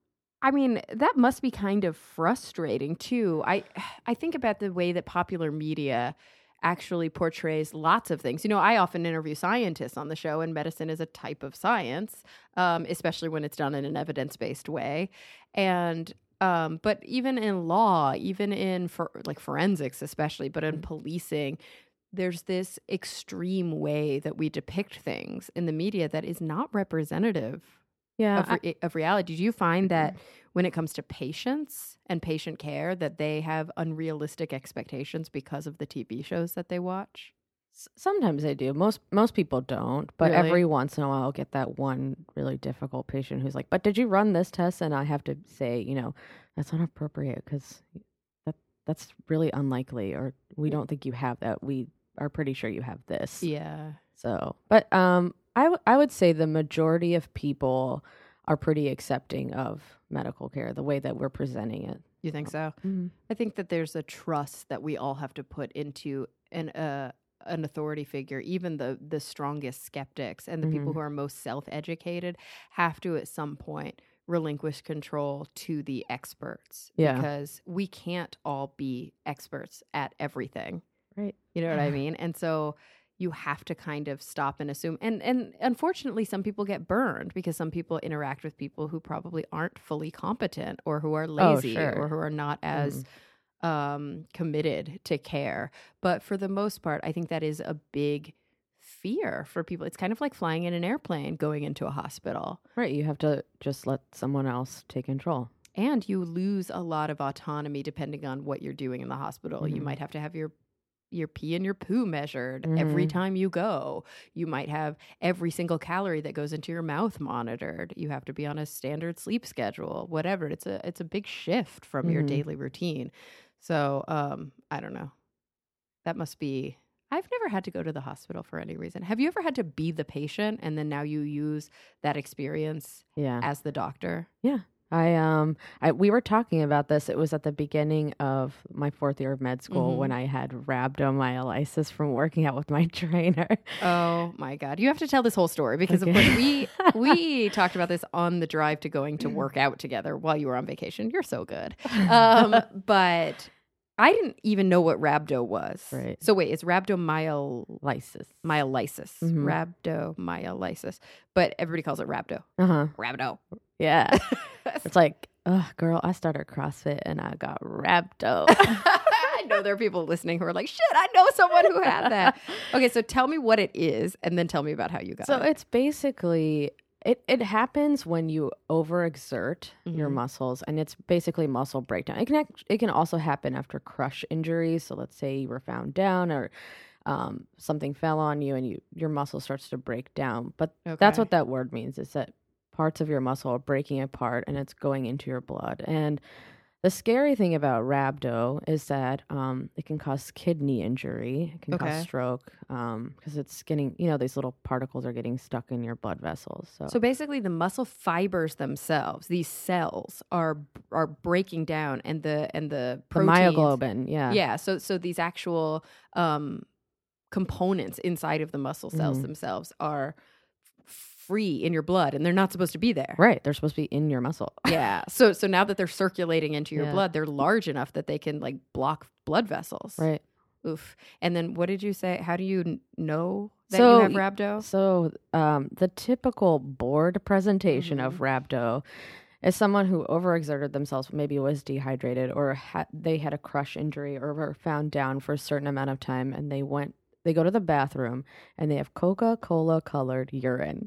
I mean, that must be kind of frustrating too. I I think about the way that popular media actually portrays lots of things. You know, I often interview scientists on the show, and medicine is a type of science, um, especially when it's done in an evidence-based way. And um, but even in law, even in for like forensics, especially, but in policing, there's this extreme way that we depict things in the media that is not representative yeah, of, re- I, of reality. Do you find that when it comes to patients and patient care that they have unrealistic expectations because of the T V shows that they watch? Sometimes I do. Most most people don't, but Really? every once in a while I'll get that one really difficult patient who's like, but did you run this test? And I have to say, you know, that's not appropriate because that, that's really unlikely, or we don't think you have that. We are pretty sure you have this. Yeah. So, but um, I, w- I would say the majority of people are pretty accepting of medical care, the way that we're presenting it. You think so? Mm-hmm. I think that there's a trust that we all have to put into an uh, an authority figure. Even the the strongest skeptics and the Mm-hmm. people who are most self-educated have to at some point relinquish control to the experts. Yeah. Because we can't all be experts at everything. Right. You know what I mean? And so you have to kind of stop and assume. And and unfortunately, some people get burned because some people interact with people who probably aren't fully competent or who are lazy sure. or who are not as mm. um, committed to care. But for the most part, I think that is a big fear for people. It's kind of like flying in an airplane, going into a hospital. Right. You have to just let someone else take control. And you lose a lot of autonomy depending on what you're doing in the hospital. Mm-hmm. You might have to have your your pee and your poo measured mm-hmm. every time you go. You might have every single calorie that goes into your mouth monitored. You have to be on a standard sleep schedule, whatever. It's a it's a big shift from mm-hmm. your daily routine. So um, I don't know. That must be, I've never had to go to the hospital for any reason. Have you ever had to be the patient and then now you use that experience yeah. as the doctor? Yeah. I um I we were talking about this. It was at the beginning of my fourth year of med school mm-hmm. when I had rhabdomyolysis from working out with my trainer. Oh my God. You have to tell this whole story because okay. of course we we talked about this on the drive to going to work out together while you were on vacation. You're so good. Um, but I didn't even know what rhabdo was. Right. So wait, it's rhabdomyolysis. Myolysis. Mm-hmm. Rhabdomyolysis. But everybody calls it rhabdo. Uh-huh. Rhabdo. Yeah. It's like, oh, girl, I started CrossFit and I got rhabdo. I know there are people listening who are like, shit, I know someone who had that. Okay, so tell me what it is and then tell me about how you got so it. So it's basically, it, it happens when you overexert mm-hmm. your muscles, and it's basically muscle breakdown. It can, act, it can also happen after crush injuries. So let's say you were found down or um, something fell on you and you your muscle starts to break down. But okay. that's what that word means, is that parts of your muscle are breaking apart and it's going into your blood. And the scary thing about rhabdo is that um, it can cause kidney injury. It can okay. cause stroke um, because it's getting, you know, these little particles are getting stuck in your blood vessels. So, so basically the muscle fibers themselves, these cells are are breaking down and the and the proteins, the myoglobin, yeah. Yeah, so so these actual um, components inside of the muscle cells mm-hmm. themselves are free in your blood, and they're not supposed to be there. Right. They're supposed to be in your muscle. Yeah. So so now that they're circulating into your yeah. blood, they're large enough that they can like block blood vessels. Right. Oof. And then what did you say? How do you n- know that so, you have rhabdo? So um, the typical board presentation mm-hmm. of rhabdo is someone who overexerted themselves, maybe was dehydrated or ha- they had a crush injury or were found down for a certain amount of time, and they went They go to the bathroom and they have Coca-Cola colored urine.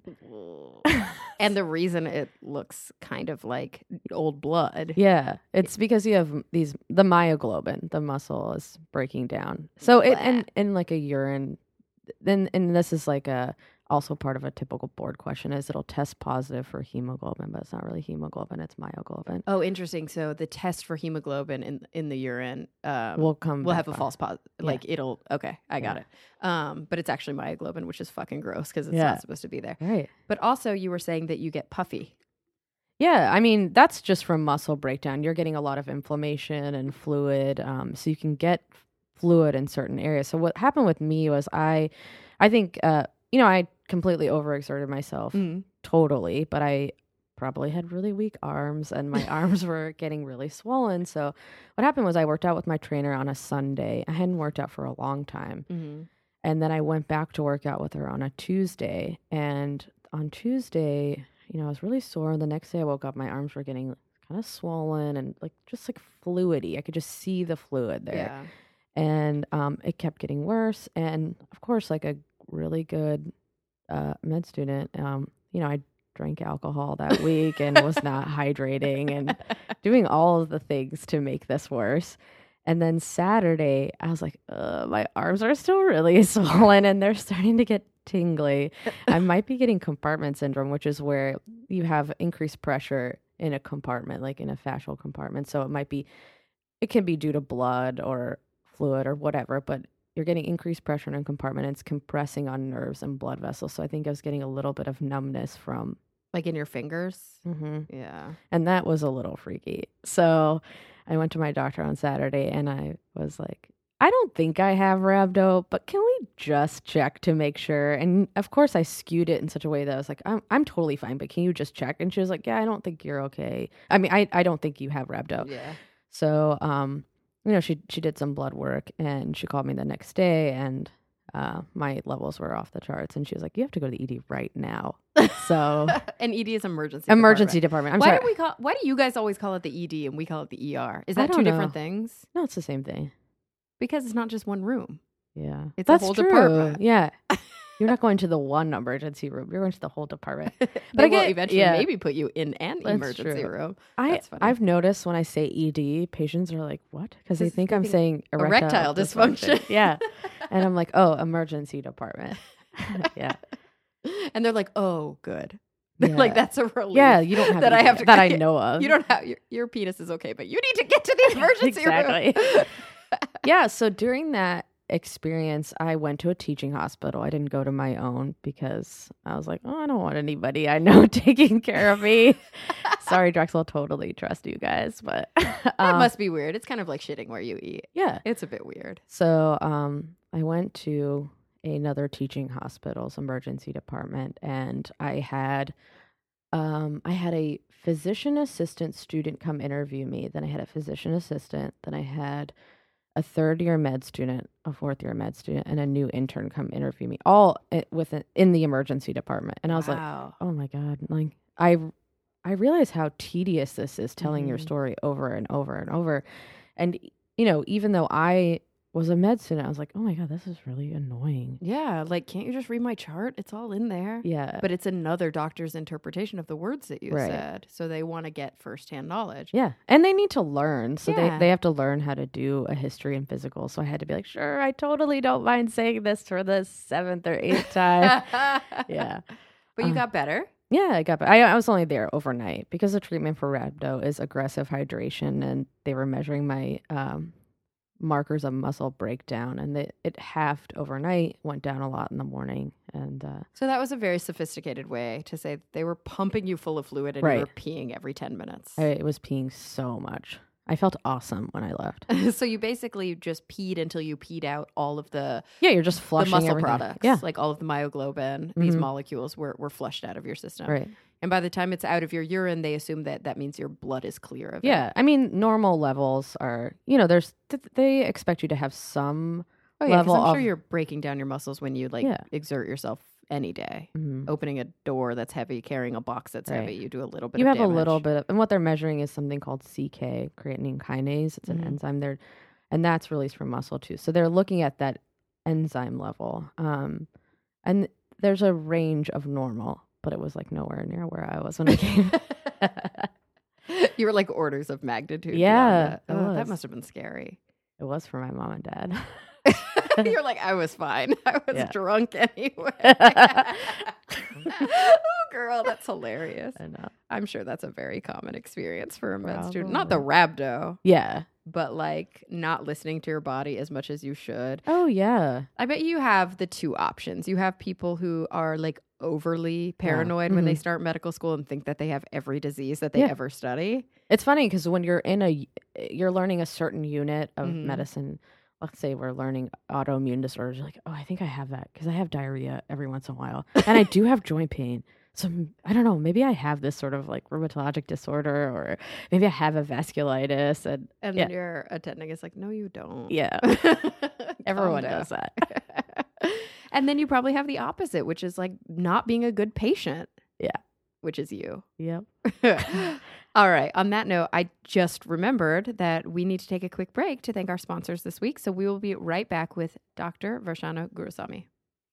And the reason it looks kind of like old blood. Yeah. It's because you have these, the myoglobin, the muscle is breaking down. So it, and, and like a urine, then, and this is like a, also part of a typical board question is it'll test positive for hemoglobin, but it's not really hemoglobin, it's myoglobin. Oh, interesting. So the test for hemoglobin in in the urine um, will come. We'll have a false positive. positive. Like yeah. it'll. Okay, I got yeah. it. Um, but it's actually myoglobin, which is fucking gross because it's yeah. not supposed to be there. Right. But also, you were saying that you get puffy. Yeah, I mean that's just from muscle breakdown. You're getting a lot of inflammation and fluid, um, so you can get fluid in certain areas. So what happened with me was I, I think. Uh, You know, I completely overexerted myself mm. totally, but I probably had really weak arms and my arms were getting really swollen. So what happened was I worked out with my trainer on a Sunday. I hadn't worked out for a long time. Mm-hmm. And then I went back to work out with her on a Tuesday. And on Tuesday, you know, I was really sore. And the next day I woke up, my arms were getting kind of swollen and like just like fluidy. I could just see the fluid there. Yeah. And um, it kept getting worse. And of course, like a really good uh, med student. Um, you know, I drank alcohol that week and was not hydrating and doing all of the things to make this worse. And then Saturday, I was like, uh, my arms are still really swollen and they're starting to get tingly. I might be getting compartment syndrome, which is where you have increased pressure in a compartment, like in a fascial compartment. So it might be, it can be due to blood or fluid or whatever, but you're getting increased pressure in a compartment and it's compressing on nerves and blood vessels. So I think I was getting a little bit of numbness from... Like in your fingers? Mm-hmm. Yeah. And that was a little freaky. So I went to my doctor on Saturday and I was like, I don't think I have rhabdo, but can we just check to make sure? And of course I skewed it in such a way that I was like, I'm I'm totally fine, but can you just check? And she was like, yeah, I don't think you're okay. I mean, I, I don't think you have rhabdo. Yeah. So, um... you know, she she did some blood work and she called me the next day and uh, my levels were off the charts. And she was like, you have to go to the E D right now. So, and E D is emergency emergency department. department. I'm why sorry. do we call? Why do you guys always call it the E D and we call it the E R? Is that I two don't different know. things? No, it's the same thing. Because it's not just one room. Yeah, It's that's a whole true. department. Yeah. You're not going to the one emergency room. You're going to the whole department. But But I will get- eventually yeah. maybe put you in an That's emergency true. room. I, That's funny. I've noticed when I say E D, patients are like, what? Because they 'Cause think they I'm think saying erectile, erectile dysfunction. yeah. And I'm like, oh, emergency department. yeah. And they're like, oh, good. Yeah. Like, that's a relief. Yeah, you don't have that I E D have to that I know of. You don't have your, your penis is okay, but you need to get to the emergency Exactly. room. Yeah, so during that experience, I went to a teaching hospital. I didn't go to my own because I was like, oh, I don't want anybody I know taking care of me. Sorry, Drexel, totally trust you guys, but That um, must be weird. It's kind of like shitting where you eat. yeah. It's a bit weird. So um, I went to another teaching hospital's emergency department, and I had um, I had a physician assistant student come interview me. Then I had a physician assistant. Then I had a third year med student, a fourth year med student, and a new intern come interview me, all i- within in the emergency department. And I was like, Wow. oh my god, like I I realize how tedious this is, telling your Mhm. story over and over and over. And you know, even though I was a med student, I was like, oh my god, this is really annoying. Yeah, like, can't you just read my chart? It's all in there. Yeah. But it's another doctor's interpretation of the words that you Right. said. So they want to get firsthand knowledge. Yeah. And they need to learn. So Yeah. they, they have to learn how to do a history and physical. So I had to be like, sure, I totally don't mind saying this for the seventh or eighth time. yeah. But you Uh, got better. Yeah, I got. I, I was only there overnight because the treatment for rhabdo is aggressive hydration, and they were measuring my um, markers of muscle breakdown, and they, it halved overnight, went down a lot in the morning, and uh, So that was a very sophisticated way to say that they were pumping you full of fluid and you Right. were peeing every ten minutes. I was peeing so much. I felt awesome when I left. So you basically just peed until you peed out all of the, Yeah, you're just the flushing muscle everything. products. Yeah, Like all of the myoglobin, these Mhm. molecules were, were flushed out of your system. right. And by the time it's out of your urine, they assume that that means your blood is clear of it. Yeah, I mean, normal levels are, you know, there's th- they expect you to have some Oh, yeah, 'cause level I'm of sure you're breaking down your muscles when you like Yeah. exert yourself any day. Mhm. Opening a door that's heavy, carrying a box that's Right. heavy, you do a little bit you of have a little damage. bit of, and what they're measuring is something called C K, creatinine kinase. It's an Mhm. enzyme there, and that's released from muscle too. So they're looking at that enzyme level, um, and there's a range of normal, but it was like nowhere near where I was when I came. You were like orders of magnitude. Yeah, beyond it that. Oh, that was. must have been scary. It was for my mom and dad. You're like, I was fine. I was Yeah. drunk anyway. Oh, girl, that's hilarious. I know. I'm sure that's a very common experience for a med student. Not the rhabdo, Yeah. but like not listening to your body as much as you should. Oh yeah. I bet you have the two options. You have people who are like overly paranoid when they Mhm. start medical school and think that they have every disease that they Yeah. ever study. It's funny because when you're in a, you're learning a certain unit of Mhm. medicine. Let's say we're learning autoimmune disorders. You're like, oh, I think I have that because I have diarrhea every once in a while, and I do have joint pain. So m- I don't know. Maybe I have this sort of like rheumatologic disorder, or maybe I have a vasculitis. And And Yeah. your attending is like, no, you don't. yeah, everyone Calm does down. that. And then you probably have the opposite, which is like not being a good patient. Yeah. Which is you. Yep. All right. On that note, I just remembered that we need to take a quick break to thank our sponsors this week. So we will be right back with Doctor Varshana Gurusamy.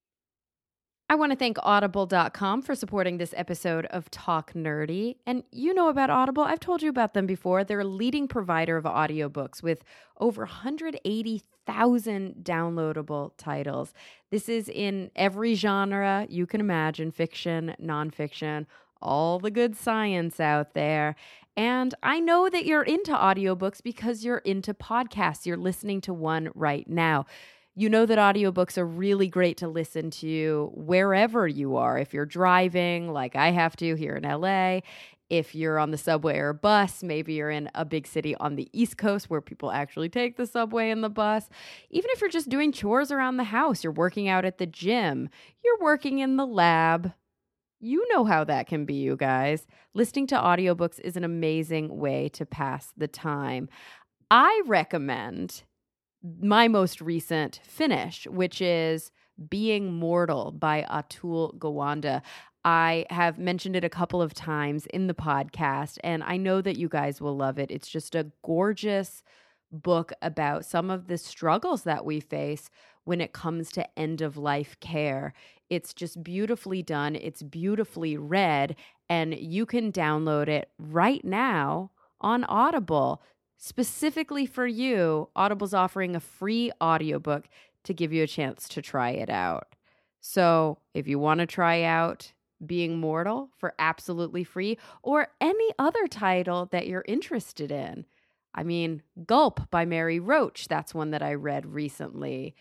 I want to thank audible dot com for supporting this episode of Talk Nerdy. And you know about Audible. I've told you about them before. They're a leading provider of audiobooks with over one hundred eighty thousand downloadable titles. This is in every genre you can imagine, fiction, nonfiction, all the good science out there. And I know that you're into audiobooks because you're into podcasts. You're listening to one right now. You know that audiobooks are really great to listen to wherever you are. If you're driving, like I have to here in L A, if you're on the subway or bus, maybe you're in a big city on the East Coast where people actually take the subway and the bus. Even if you're just doing chores around the house, you're working out at the gym, you're working in the lab. You know how that can be, you guys. Listening to audiobooks is an amazing way to pass the time. I recommend my most recent finish, which is Being Mortal by Atul Gawande. I have mentioned it a couple of times in the podcast, and I know that you guys will love it. It's just a gorgeous book about some of the struggles that we face when it comes to end of life care. It's just beautifully done. It's beautifully read, and you can download it right now on Audible. Specifically for you, Audible's offering a free audiobook to give you a chance to try it out. So if you want to try out Being Mortal for absolutely free, or any other title that you're interested in, I mean, Gulp by Mary Roach, that's one that I read recently.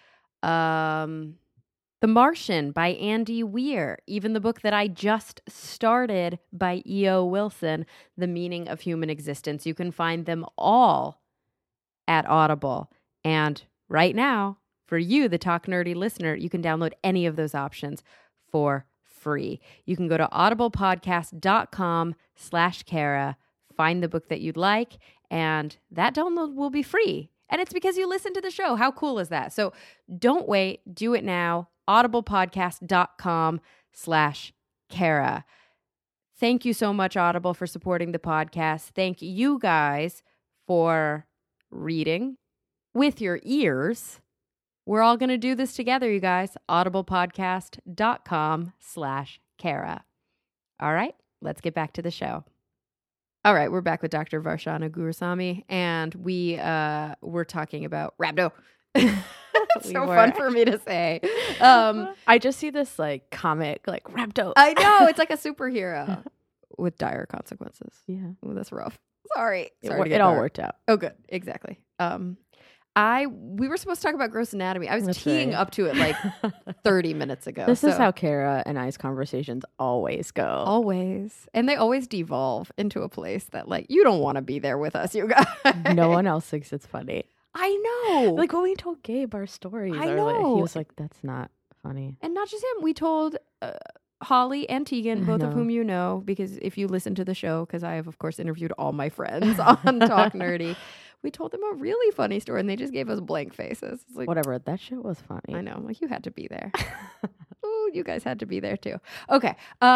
Um, The Martian by Andy Weir, even the book that I just started by E O Wilson, The Meaning of Human Existence. You can find them all at Audible. And right now, for you, the Talk Nerdy listener, you can download any of those options for free. You can go to audiblepodcast.com slash Kara, find the book that you'd like, and that download will be free. And it's because you listen to the show. How cool is that? So don't wait. Do it now. audiblepodcast.com slash Kara. Thank you so much, Audible, for supporting the podcast. Thank you guys for reading with your ears. We're all going to do this together, you guys. audiblepodcast.com slash Kara. All right, let's get back to the show. All right, we're back with Doctor Varshana Gurusamy, and we uh, we're talking about rhabdo. It's We so were. fun for me to say. Um, I just see this like comic, like Rhabdo. I know, it's like a superhero with dire consequences. yeah, Ooh, that's rough. Sorry. it, Sorry wor- to it get all dark. worked out. Oh, good. Exactly. Um, I we were supposed to talk about gross anatomy. I was That's teeing right. up to it like thirty minutes ago. This is so- how Kara and I's conversations always go. always, and they always devolve into a place that like you don't want to be there with us, you guys. No one else thinks it's funny. I know. Like when we told Gabe our stories, I earlier, know. he was like, "That's not funny." And not just him. We told uh, Holly and Tegan, I both of know. whom you know, because if you listen to the show, because I have, of course, interviewed all my friends on Talk Nerdy, we told them a really funny story, and they just gave us blank faces. It's like, Whatever, that shit was funny. I know. I'm like, you had to be there. Ooh, you guys had to be there too. Okay.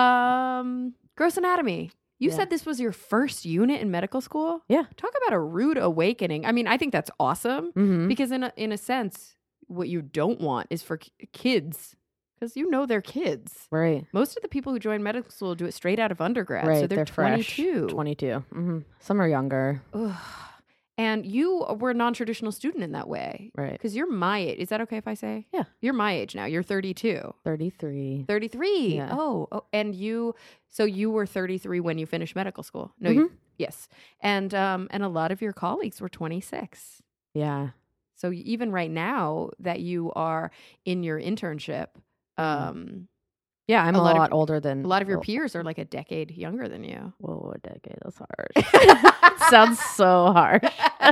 Um, gross anatomy. You Yeah. said this was your first unit in medical school? Yeah. Talk about a rude awakening. I mean, I think that's awesome Mm-hmm. because in a, in a sense, what you don't want is for k- kids, because you know they're kids. Right. Most of the people who join medical school do it straight out of undergrad. Right. So they're, fresh. twenty-two. twenty-two. Mm-hmm. Some are younger. Ugh. And you were a non-traditional student in that way. Right. Because you're my age. Is that okay if I say? Yeah. You're my age now. You're thirty-two. thirty-three. thirty-three. Yeah. Oh, oh, and you, so you were thirty-three when you finished medical school. No, Mhm. you, yes. And, um, and a lot of your colleagues were twenty-six. Yeah. So even right now that you are in your internship, Mm-hmm. um, Yeah, I'm A a, lot lot, of- older than a lot of your well, peers are like a decade younger than you. Whoa, a decade. That's harsh. Sounds so harsh.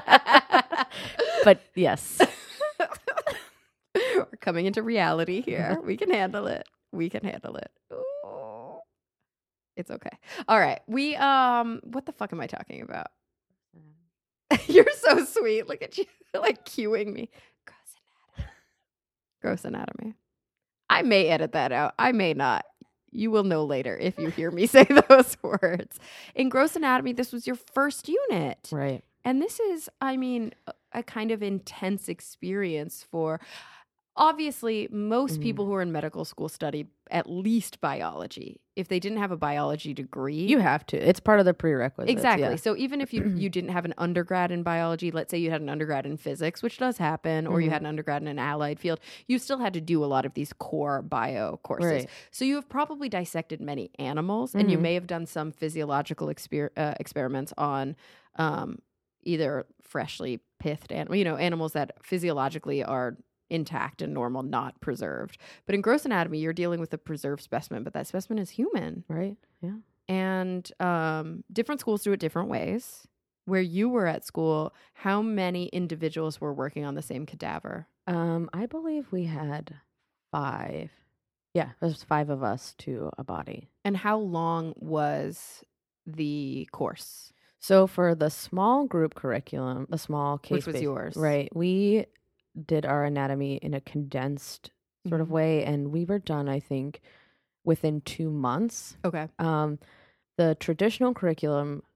But yes. We're coming into reality here. We can handle it. We can handle it. Ooh. It's okay. All right. We um what the fuck am I talking about? You're so sweet. Look at you like cueing me. Gross anatomy. Gross anatomy. I may edit that out. I may not. You will know later if you hear me say those words. In gross anatomy, this was your first unit. Right. And this is, I mean, a, a kind of intense experience for, obviously, most Mhm. people who are in medical school study at least biology. If they didn't have a biology degree. You have to. It's part of the prerequisites. Exactly. Yeah. So even if you, you didn't have an undergrad in biology, let's say you had an undergrad in physics, which does happen, or you Mhm. had an undergrad in an allied field, you still had to do a lot of these core bio courses. Right. So you have probably dissected many animals, and you Mhm. may have done some physiological exper- uh, experiments on um, either freshly pithed animals, you know, animals that physiologically are intact and normal, not preserved. But in gross anatomy, you're dealing with a preserved specimen, but that specimen is human. Right. Yeah. And um, different schools do it different ways. Where you were at school, how many individuals were working on the same cadaver? Um, I believe we had five. Yeah, there's five of us to a body. And how long was the course? So for the small group curriculum, the small case Which was based- yours? right? We did our anatomy in a condensed sort of Mhm. way, and we were done, I think, within two months. Okay. Um, the traditional curriculum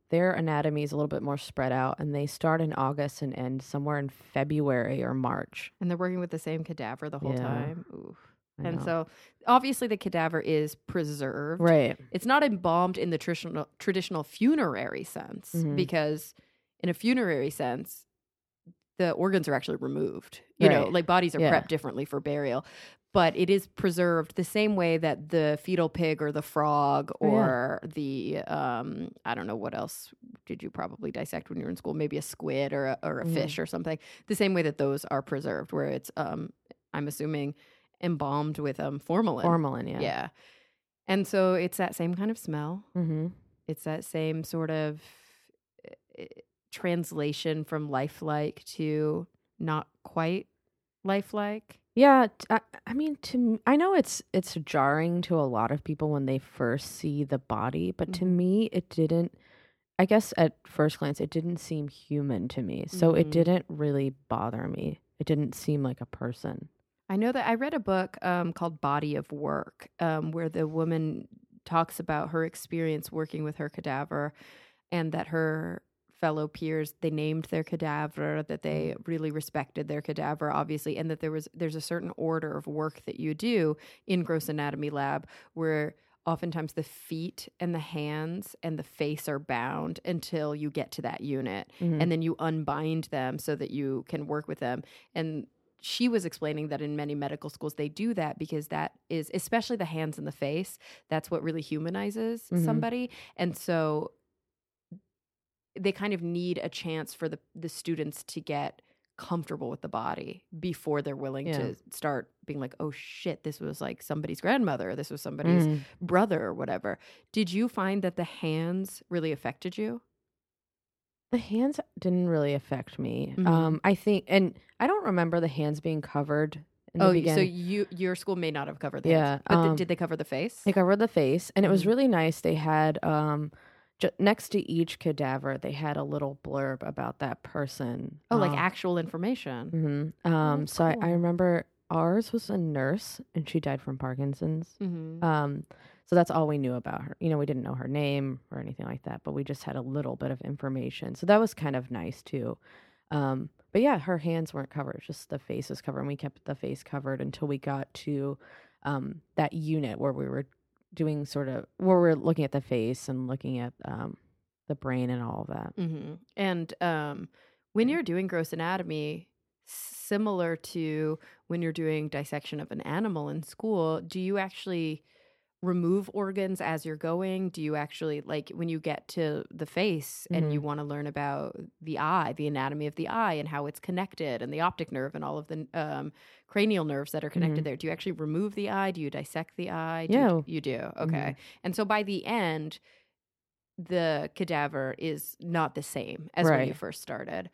their anatomy is a little bit more spread out, and they start in August and end somewhere in February or March. And they're working with the same cadaver the whole Yeah. time. Oof. I And know. so obviously the cadaver is preserved. Right. It's not embalmed in the traditional traditional funerary sense, Mhm. because in a funerary sense, the organs are actually removed. You know, Right. like bodies are Yeah. prepped differently for burial, but it is preserved the same way that the fetal pig or the frog Oh, yeah. or the um I don't know what else did you probably dissect when you were in school, maybe a squid or a, or a Mhm. fish or something. The same way that those are preserved, where it's um I'm assuming embalmed with um formalin. Formalin, yeah. Yeah. And so it's that same kind of smell. Mm-hmm. It's that same sort of uh, translation from lifelike to not quite lifelike. Yeah, t- I, I mean, to m- I know it's it's jarring to a lot of people when they first see the body, but to Mhm. me, it didn't. I guess at first glance, it didn't seem human to me, so it Mhm. didn't really bother me. It didn't seem like a person. I know that I read a book um, called Body of Work, um, where the woman talks about her experience working with her cadaver, and that her fellow peers, they named their cadaver, that they really respected their cadaver, obviously, and that there was there's a certain order of work that you do in gross anatomy lab where oftentimes the feet and the hands and the face are bound until you get to that unit, Mhm. and then you unbind them so that you can work with them. And she was explaining that in many medical schools they do that because that is, especially the hands and the face, that's what really humanizes Mhm. somebody. And so they kind of need a chance for the, the students to get comfortable with the body before they're willing Yeah. to start being like, oh shit, this was like somebody's grandmother, or this was somebody's Mhm. brother or whatever. Did you find that the hands really affected you? The hands didn't really affect me. Mhm. Um, I think, and I don't remember the hands being covered in the Oh, so beginning. you your school may not have covered the Yeah, hands, but th- um, did they cover the face? They covered the face, and it was Mhm. really nice. They had um, ju- next to each cadaver, they had a little blurb about that person. Oh, like Uh, actual information. mhm. Um, that's so I, I cool. remember ours was a nurse, and she died from Parkinson's. Mm-hmm. Um, so that's all we knew about her. You know, we didn't know her name or anything like that, but we just had a little bit of information. So that was kind of nice too. Um, but yeah, her hands weren't covered; just the face was covered, and we kept the face covered until we got to um, that unit where we were doing sort of where we're looking at the face and looking at um, the brain and all of that. Mm-hmm. And um, when you're doing gross anatomy, similar to when you're doing dissection of an animal in school, do you actually remove organs as you're going? Do you actually, like, when you get to the face and you Mhm. want to learn about the eye, the anatomy of the eye and how it's connected, and the optic nerve and all of the um, cranial nerves that are connected Mhm. there, do you actually remove the eye? Do you dissect the eye? Do Yeah. you, you do. Okay. And so by the end, the cadaver is not the same as when you Right. first started.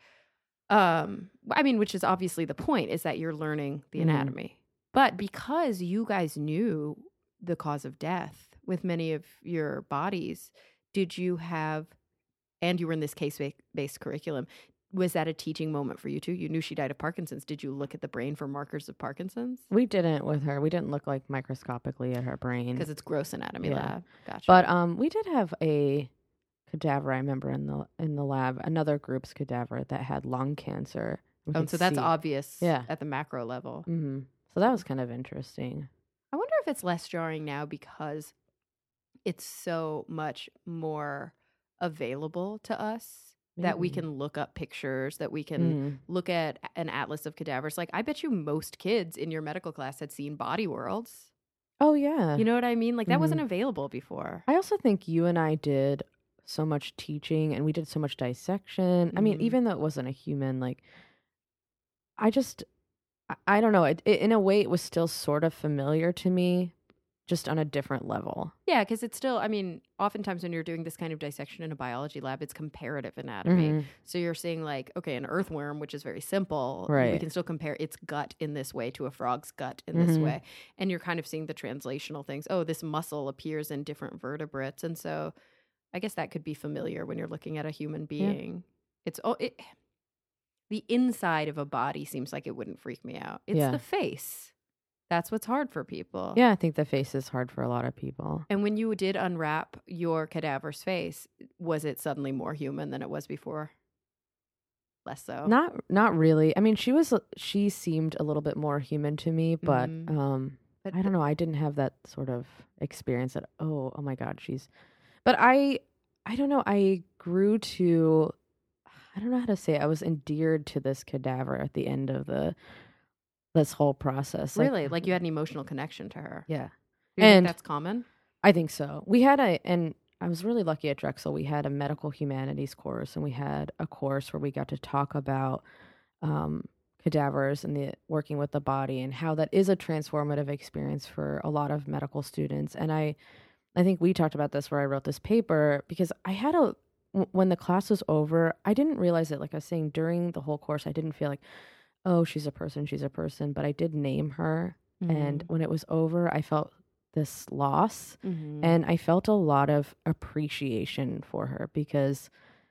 Um, I mean, which is obviously the point, is that you're learning the Mhm. anatomy. But because you guys knew the cause of death with many of your bodies, did you have, and you were in this case-based curriculum, was that a teaching moment for you too? You knew she died of Parkinson's. Did you look at the brain for markers of Parkinson's? We didn't with her. We didn't look like microscopically at her brain. Because it's gross anatomy Yeah. lab. Gotcha. But um, we did have a cadaver. I remember in the in the lab, another group's cadaver that had lung cancer. We oh, could so that's see- obvious Yeah. at the macro level. Mhm. So that was kind of interesting. I wonder if it's less jarring now because it's so much more available to us that we Maybe. can look up pictures, that we can Mm. look at an atlas of cadavers. Like, I bet you most kids in your medical class had seen Body Worlds. Oh yeah. You know what I mean? Like, that wasn't Mhm. available before. I also think you and I did so much teaching, and we did so much dissection. I mean, Mhm. even though it wasn't a human, like I just, I, I don't know. It, it in a way, it was still sort of familiar to me, just on a different level. Yeah, because it's still, I mean, oftentimes when you're doing this kind of dissection in a biology lab, it's comparative anatomy. Mhm. So you're seeing, like, okay, an earthworm, which is very simple, we Right. can still compare its gut in this way to a frog's gut in this Mhm. way. And you're kind of seeing the translational things. Oh, this muscle appears in different vertebrates. And so I guess that could be familiar when you're looking at a human being. It's, oh, it, the inside of a body seems like it wouldn't freak me out. It's Yeah. the face That's what's hard for people. Yeah, I think the face is hard for a lot of people. And when you did unwrap your cadaver's face, was it suddenly more human than it was before? Less so? Not not really. I mean, she was she seemed a little bit more human to me, but Mhm. um But I don't know, I didn't have that sort of experience that oh, oh my god, she's But I I don't know, I grew to I don't know how to say it. I was endeared to this cadaver at the end of the this whole process. Like, Really? Like you had an emotional connection to her? yeah. Do you And- think that's common? I think so. We had a, and I was really lucky at Drexel. We had a medical humanities course, and we had a course where we got to talk about um, cadavers and the working with the body and how that is a transformative experience for a lot of medical students. And I, I think we talked about this where I wrote this paper because I had a w- when the class was over, I didn't realize it. Like I was saying during the whole course, I didn't feel like, oh, she's a person, she's a person, but I did name her. And when it was over, I felt this loss. Mhm. And I felt a lot of appreciation for her because,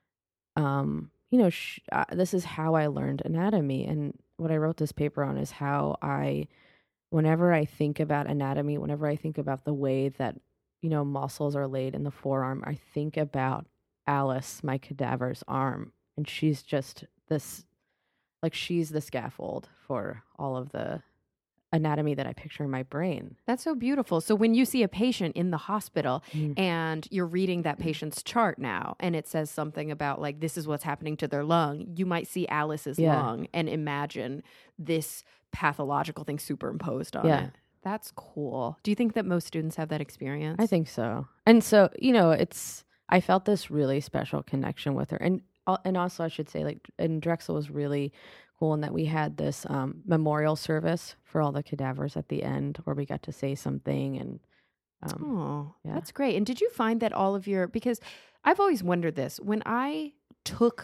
um, you know, sh- uh, this is how I learned anatomy. And what I wrote this paper on is how I, whenever I think about anatomy, whenever I think about the way that, you know, muscles are laid in the forearm, I think about Alice, my cadaver's arm. And she's just this, like, she's the scaffold for all of the anatomy that I picture in my brain. That's so beautiful. So when you see a patient in the hospital Mm. and you're reading that patient's chart now and it says something about like this is what's happening to their lung, you might see Alice's Yeah. lung and imagine this pathological thing superimposed on Yeah. it. That's cool. Do you think that most students have that experience? I think so. And so, you know, it's, I felt this really special connection with her. And, al- and also I should say like, and Drexel was really cool in that we had this um, memorial service for all the cadavers at the end where we got to say something and, um, Oh, yeah. that's great. And did you find that all of your, because I've always wondered this, when I took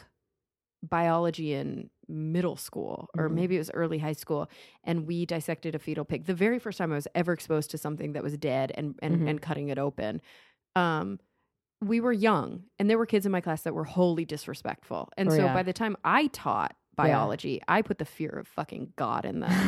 biology in middle school, or Mhm. maybe it was early high school, and we dissected a fetal pig, the very first time I was ever exposed to something that was dead and, and, Mhm. and cutting it open, um, we were young and there were kids in my class that were wholly disrespectful. And Oh, so yeah. by the time I taught biology, I put the fear of fucking God in them.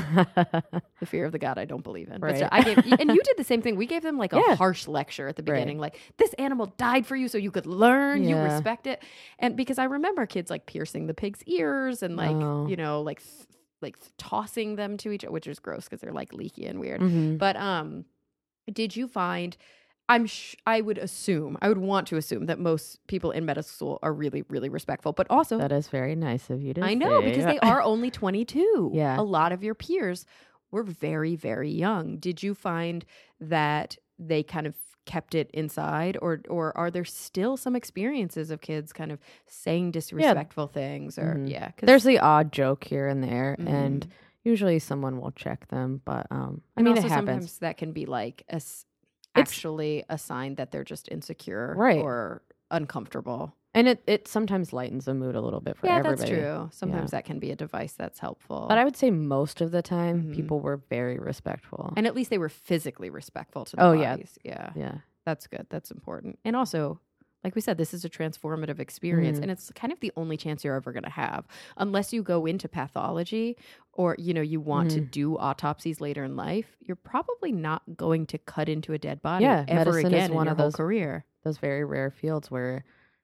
The fear of the God I don't believe in. But still, Right. I gave, and you did the same thing. We gave them like a Yeah. harsh lecture at the Right. beginning, like this animal died for you so you could learn, you Yeah. respect it. And because I remember kids like piercing the pig's ears and like, Oh. you know, like th- like tossing them to each other, which is gross because they're like leaky and weird. Mhm. But um, did you find? I'm sh- I would assume, I would want to assume that most people in medical school are really, really respectful, but also That is very nice of you to I know say. because they are only twenty-two. Yeah. A lot of your peers were very, very young. Did you find that they kind of kept it inside, or or are there still some experiences of kids kind of saying disrespectful things or Mhm. yeah, 'cause- There's the odd joke here and there, and Mhm. usually someone will check them, but um, I and mean, also it happens. sometimes that can be like a s- It's- actually a sign that they're just insecure Right. or uncomfortable. And it, it sometimes lightens the mood a little bit for Yeah, everybody. that's true. Sometimes Yeah. that can be a device that's helpful. But I would say most of the time, Mhm. people were very respectful. and at least they were physically respectful to the Oh, yeah. bodies. Yeah. yeah. That's good. That's important. And also, like we said, this is a transformative experience, Mhm. and it's kind of the only chance you're ever going to have, unless you go into pathology or you know you want to Mhm. do autopsies later in life. You're probably not going to cut into a dead body Yeah, ever medicine is again one in your of whole those- career. Those very rare fields where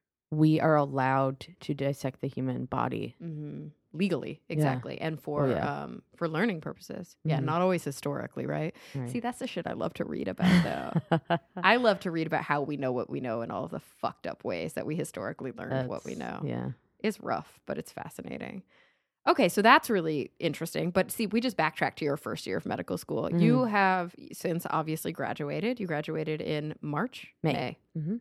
we are allowed to dissect the human body. hmm Legally, exactly, and for Oh, yeah. um for learning purposes. Yeah, Mhm. not always historically, right? Right. See, that's the shit I love to read about, though. I love to read about how we know what we know and all of the fucked up ways that we historically learned what we That's- know. Yeah. It's rough, but it's fascinating. Okay, so that's really interesting. But see, we just backtracked to your first year of medical school. Mhm. You have since obviously graduated. You graduated in March? May. Mhm.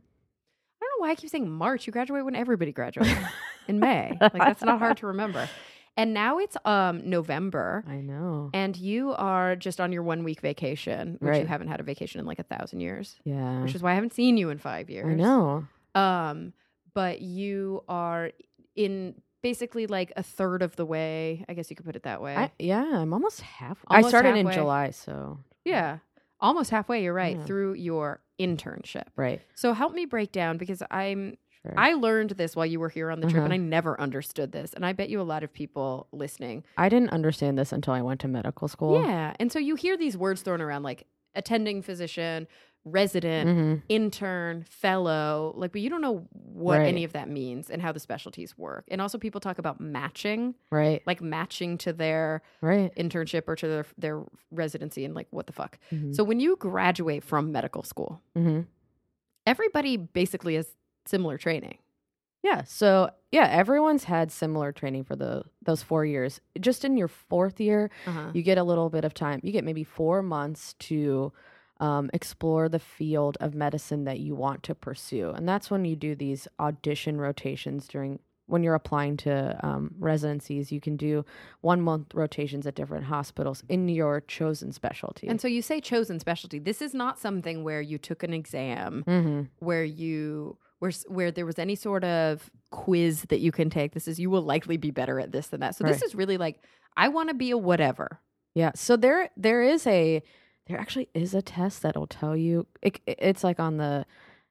I don't know why I keep saying March. You graduate when everybody graduates in May. Like that's not hard to remember. And now it's um November. I know. And you are just on your one week vacation, which you Right. haven't had a vacation in like a thousand years, Yeah. which is why I haven't seen you in five years. I know. Um, but you are in basically like a third of the way. I guess you could put it that way. I, yeah, I'm almost half. Almost I started in halfway. July, so yeah, almost halfway. You're right Yeah. through your internship. right. So help me break down because I'm Sure. I learned this while you were here on the trip, Uh-huh. and I never understood this. And I bet you a lot of people listening. I didn't understand this until I went to medical school. Yeah. And so you hear these words thrown around like attending physician, resident, Mm-hmm. intern, fellow, like, but you don't know what Right. any of that means and how the specialties work. And also people talk about matching, Right. like matching to their Right. internship or to their, their residency, and like, what the fuck? Mm-hmm. So when you graduate from medical school, Mm-hmm. everybody basically has similar training. Yeah. So yeah, everyone's had similar training for the those four years. Just in your fourth year, Uh-huh. you get a little bit of time. You get maybe four months to um, explore the field of medicine that you want to pursue, and that's when you do these audition rotations during when you're applying to um, residencies. You can do one month rotations at different hospitals in your chosen specialty. And so you say chosen specialty. This is not something where you took an exam, mm-hmm. where you where where there was any sort of quiz that you can take. This is you will likely be better at this than that. So this Right. is really like, I want to be a whatever. Yeah. So there, there is a, there actually is a test that'll tell you. It, it's like on the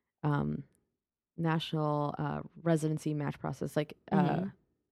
um, national uh, residency match process, like uh, Mhm.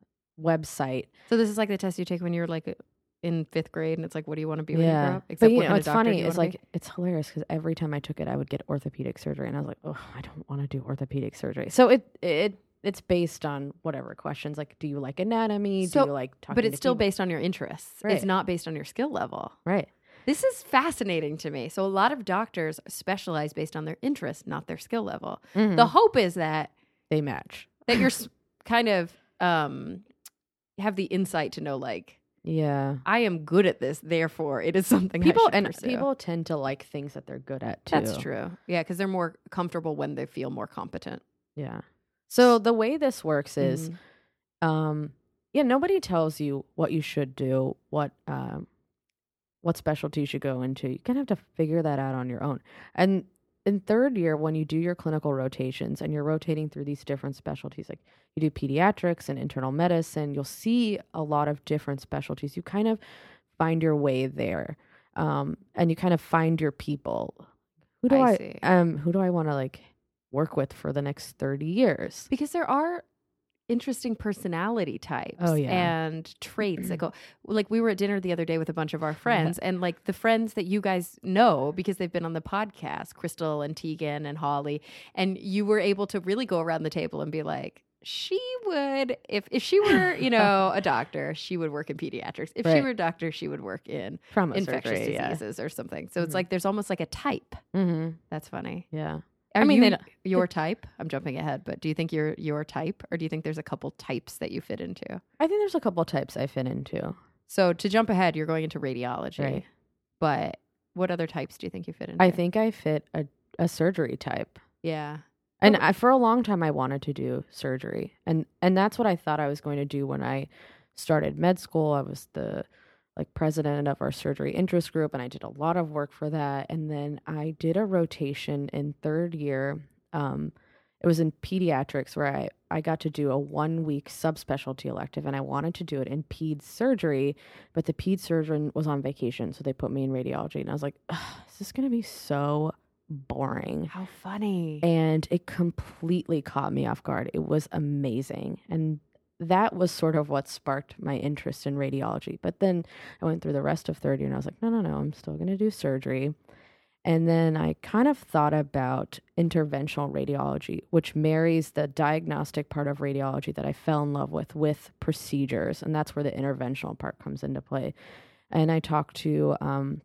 website. So this is like the test you take when you're like in fifth grade, and it's like, what do you want to be when you grow Yeah. up? But you what know, kind of it's doctor do funny. you It's wanna like it's hilarious because every time I took it, I would get orthopedic surgery, and I was like, oh, I don't want to do orthopedic surgery. So it it it's based on whatever questions. Like, do you like anatomy? So- do you like talking? be. But it's to still people? based on your interests. It's Right. not based on your skill level. Right. This is fascinating to me. So a lot of doctors specialize based on their interest, not their skill level. Mhm. The hope is that They match. that you're s- kind of um, have the insight to know, like, Yeah. I am good at this, therefore it is something People I should and pursue. people tend to like things that they're good at too. That's true. Yeah, because they're more comfortable when they feel more competent. Yeah. So the way this works is, Mhm. um, yeah, nobody tells you what you should do, what um, what specialty you should go into. You kind of have to figure that out on your own. And in third year, when you do your clinical rotations and you're rotating through these different specialties, like you do pediatrics and internal medicine, you'll see a lot of different specialties. You kind of find your way there, um, and you kind of find your people. Who do I I, see. um who do I want to like work with for the next thirty years? Because there are interesting personality types Oh, yeah. and traits that go, like, we were at dinner the other day with a bunch of our friends, and like the friends that you guys know because they've been on the podcast, Crystal and Tegan and Holly, and you were able to really go around the table and be like, she would, if if she were, you know, a doctor, she would work in pediatrics. If she Right. were a doctor, she would work in Trauma infectious surgery, yeah. diseases or something. So it's Mhm. like there's almost like a type. Mm-hmm. That's funny. Yeah. Are I mean, you they don't- your type? I'm jumping ahead, but do you think you're your type, or do you think there's a couple types that you fit into? I think there's a couple types I fit into. So to jump ahead, you're going into radiology, Right. but what other types do you think you fit into? I think I fit a, a surgery type. yeah. And Oh. I, for a long time, I wanted to do surgery, and and that's what I thought I was going to do when I started med school. I was the like president of our surgery interest group, and I did a lot of work for that. And then I did a rotation in third year. Um, it was in pediatrics where I I got to do a one week subspecialty elective, and I wanted to do it in ped surgery, but the ped surgeon was on vacation, so they put me in radiology, and I was like, "Ugh, this is going to be so boring." How funny. And it completely caught me off guard. It was amazing. And that was sort of what sparked my interest in radiology. But then I went through the rest of third year and I was like, no, no, no, I'm still going to do surgery. And then I kind of thought about interventional radiology, which marries the diagnostic part of radiology that I fell in love with with procedures. And that's where the interventional part comes into play. And I talked to um,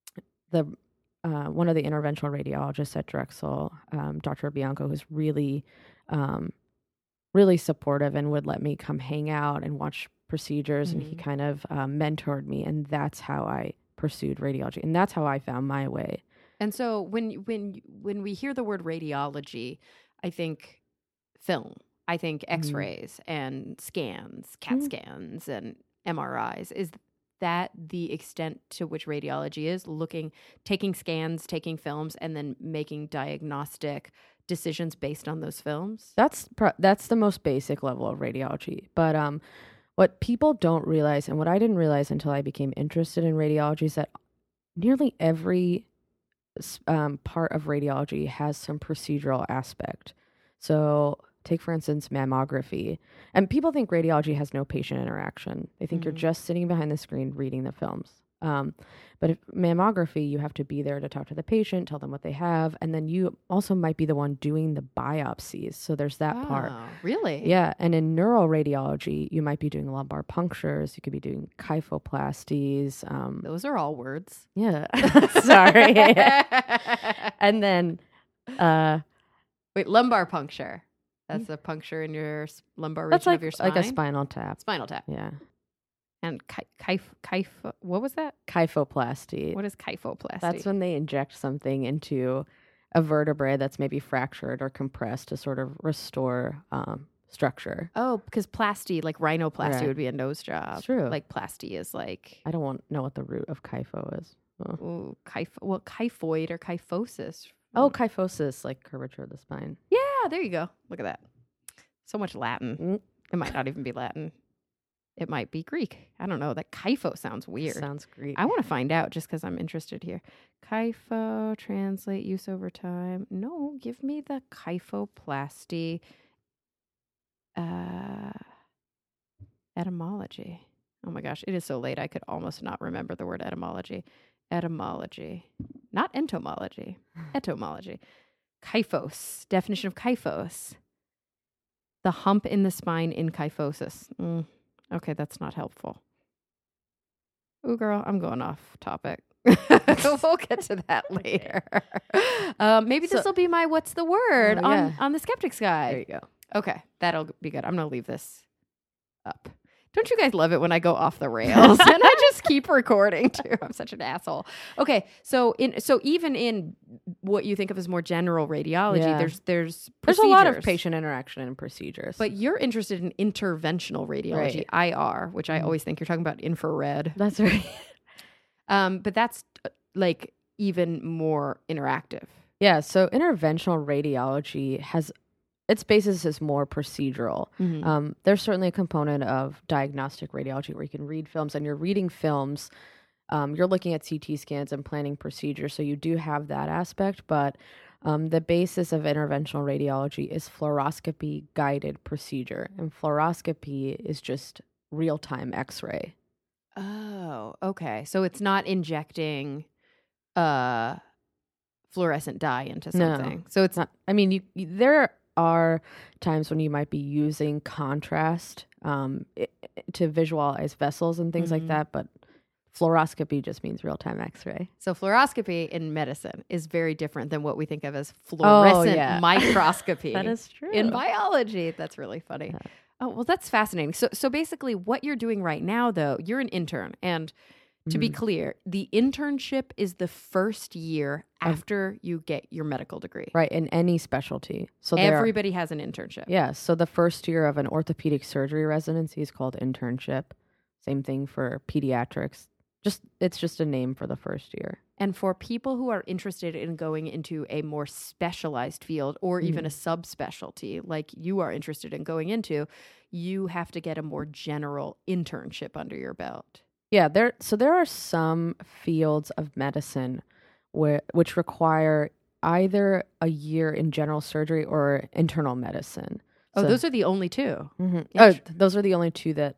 the Uh, one of the interventional radiologists at Drexel, um, Doctor Bianco, who's really, um, really supportive and would let me come hang out and watch procedures. And he Mhm. kind of uh, mentored me, and that's how I pursued radiology, and that's how I found my way. And so when when when we hear the word radiology, I think film. I think X-rays and scans, CAT Mhm. scans and M R Is. Is that the extent to which radiology is looking, taking scans, taking films, and then making diagnostic decisions based on those films? That's pro- that's the most basic level of radiology. But um, what people don't realize, and what I didn't realize until I became interested in radiology, is that nearly every s- um, part of radiology has some procedural aspect. So take, for instance, mammography. And people think radiology has no patient interaction. They think Mm-hmm. you're just sitting behind the screen reading the films. Um, but if mammography, you have to be there to talk to the patient, tell them what they have, and then you also might be the one doing the biopsies. So there's that oh, part. Really? Yeah. And in neuroradiology, you might be doing lumbar punctures. You could be doing kyphoplasties. Um, Those are all words. yeah. Sorry. And then, uh, Wait, lumbar puncture. That's a puncture in your s- lumbar region that's like, of your spine. like a spinal tap. Spinal tap. Yeah. And ky- kyph, kyph, what was that? Kyphoplasty. What is kyphoplasty? That's when they inject something into a vertebrae that's maybe fractured or compressed to sort of restore um, structure. Oh, because plasty, like rhinoplasty, Right. would be a nose job. It's true. Like plasty is like, I don't want know what the root of kypho is. Oh, ooh, kyph, well, kyphoid or kyphosis. oh kyphosis, like curvature of the spine. Yeah, there you go. Look at that. So much Latin. Mm. It might not even be Latin. It might be Greek. I don't know. That kypho sounds weird. Sounds Greek. I want to find out just because I'm interested here. Kypho, translate, use over time. No, give me the kyphoplasty uh, etymology. Oh my gosh, it is so late. I could almost not remember the word etymology. Etymology, not entomology, etymology. Kyphos, definition of kyphos. The hump in the spine in kyphosis. Mm. Okay, that's not helpful. Ooh, girl, I'm going off topic. We'll get to that later. Um, maybe So- this will be my what's the word Oh, on, yeah. on the Skeptics Guide. There you go. Okay, that'll be good. I'm going to leave this up. Don't you guys love it when I go off the rails and I just keep recording too? I'm such an asshole. Okay, so in so even in what you think of as more general radiology, Yeah. there's there's There's a lot of procedures. patient interaction and procedures. But you're interested in interventional radiology, Right. I R, which I Mhm. always think you're talking about infrared. that's right. Um, but that's uh, like even more interactive. Yeah. So interventional radiology has its basis is more procedural. Mhm. Um, there's certainly a component of diagnostic radiology where you can read films and you're reading films. Um, you're looking at C T scans and planning procedures. So you do have that aspect. But um, the basis of interventional radiology is fluoroscopy guided procedure. And fluoroscopy is just real time x ray. Oh, okay. So it's not injecting uh, fluorescent dye into No. something. So it's It's not, I mean, you, you, there are times when you might be using contrast um, i i- to visualize vessels and things Mhm. like that. But fluoroscopy just means real time x ray. So fluoroscopy in medicine is very different than what we think of as fluorescent yeah. microscopy. true. in biology. That's really funny. Yeah. Oh, well, that's fascinating. So, so basically, what you're doing right now, though, you're an intern, and to be Mhm. clear, the internship is the first year after you get your medical degree. Right, in any specialty. So there are- Everybody has an internship. yeah, so the first year of an orthopedic surgery residency is called internship. Same thing for pediatrics. Just it's just a name for the first year. And for people who are interested in going into a more specialized field or even a subspecialty like you are interested in going into, you have to get a more general internship under your belt. Yeah, there so there are some fields of medicine where which require either a year in general surgery or internal medicine. Oh, So- those are the only two. Mhm. Yeah, Oh, tr- those are the only two that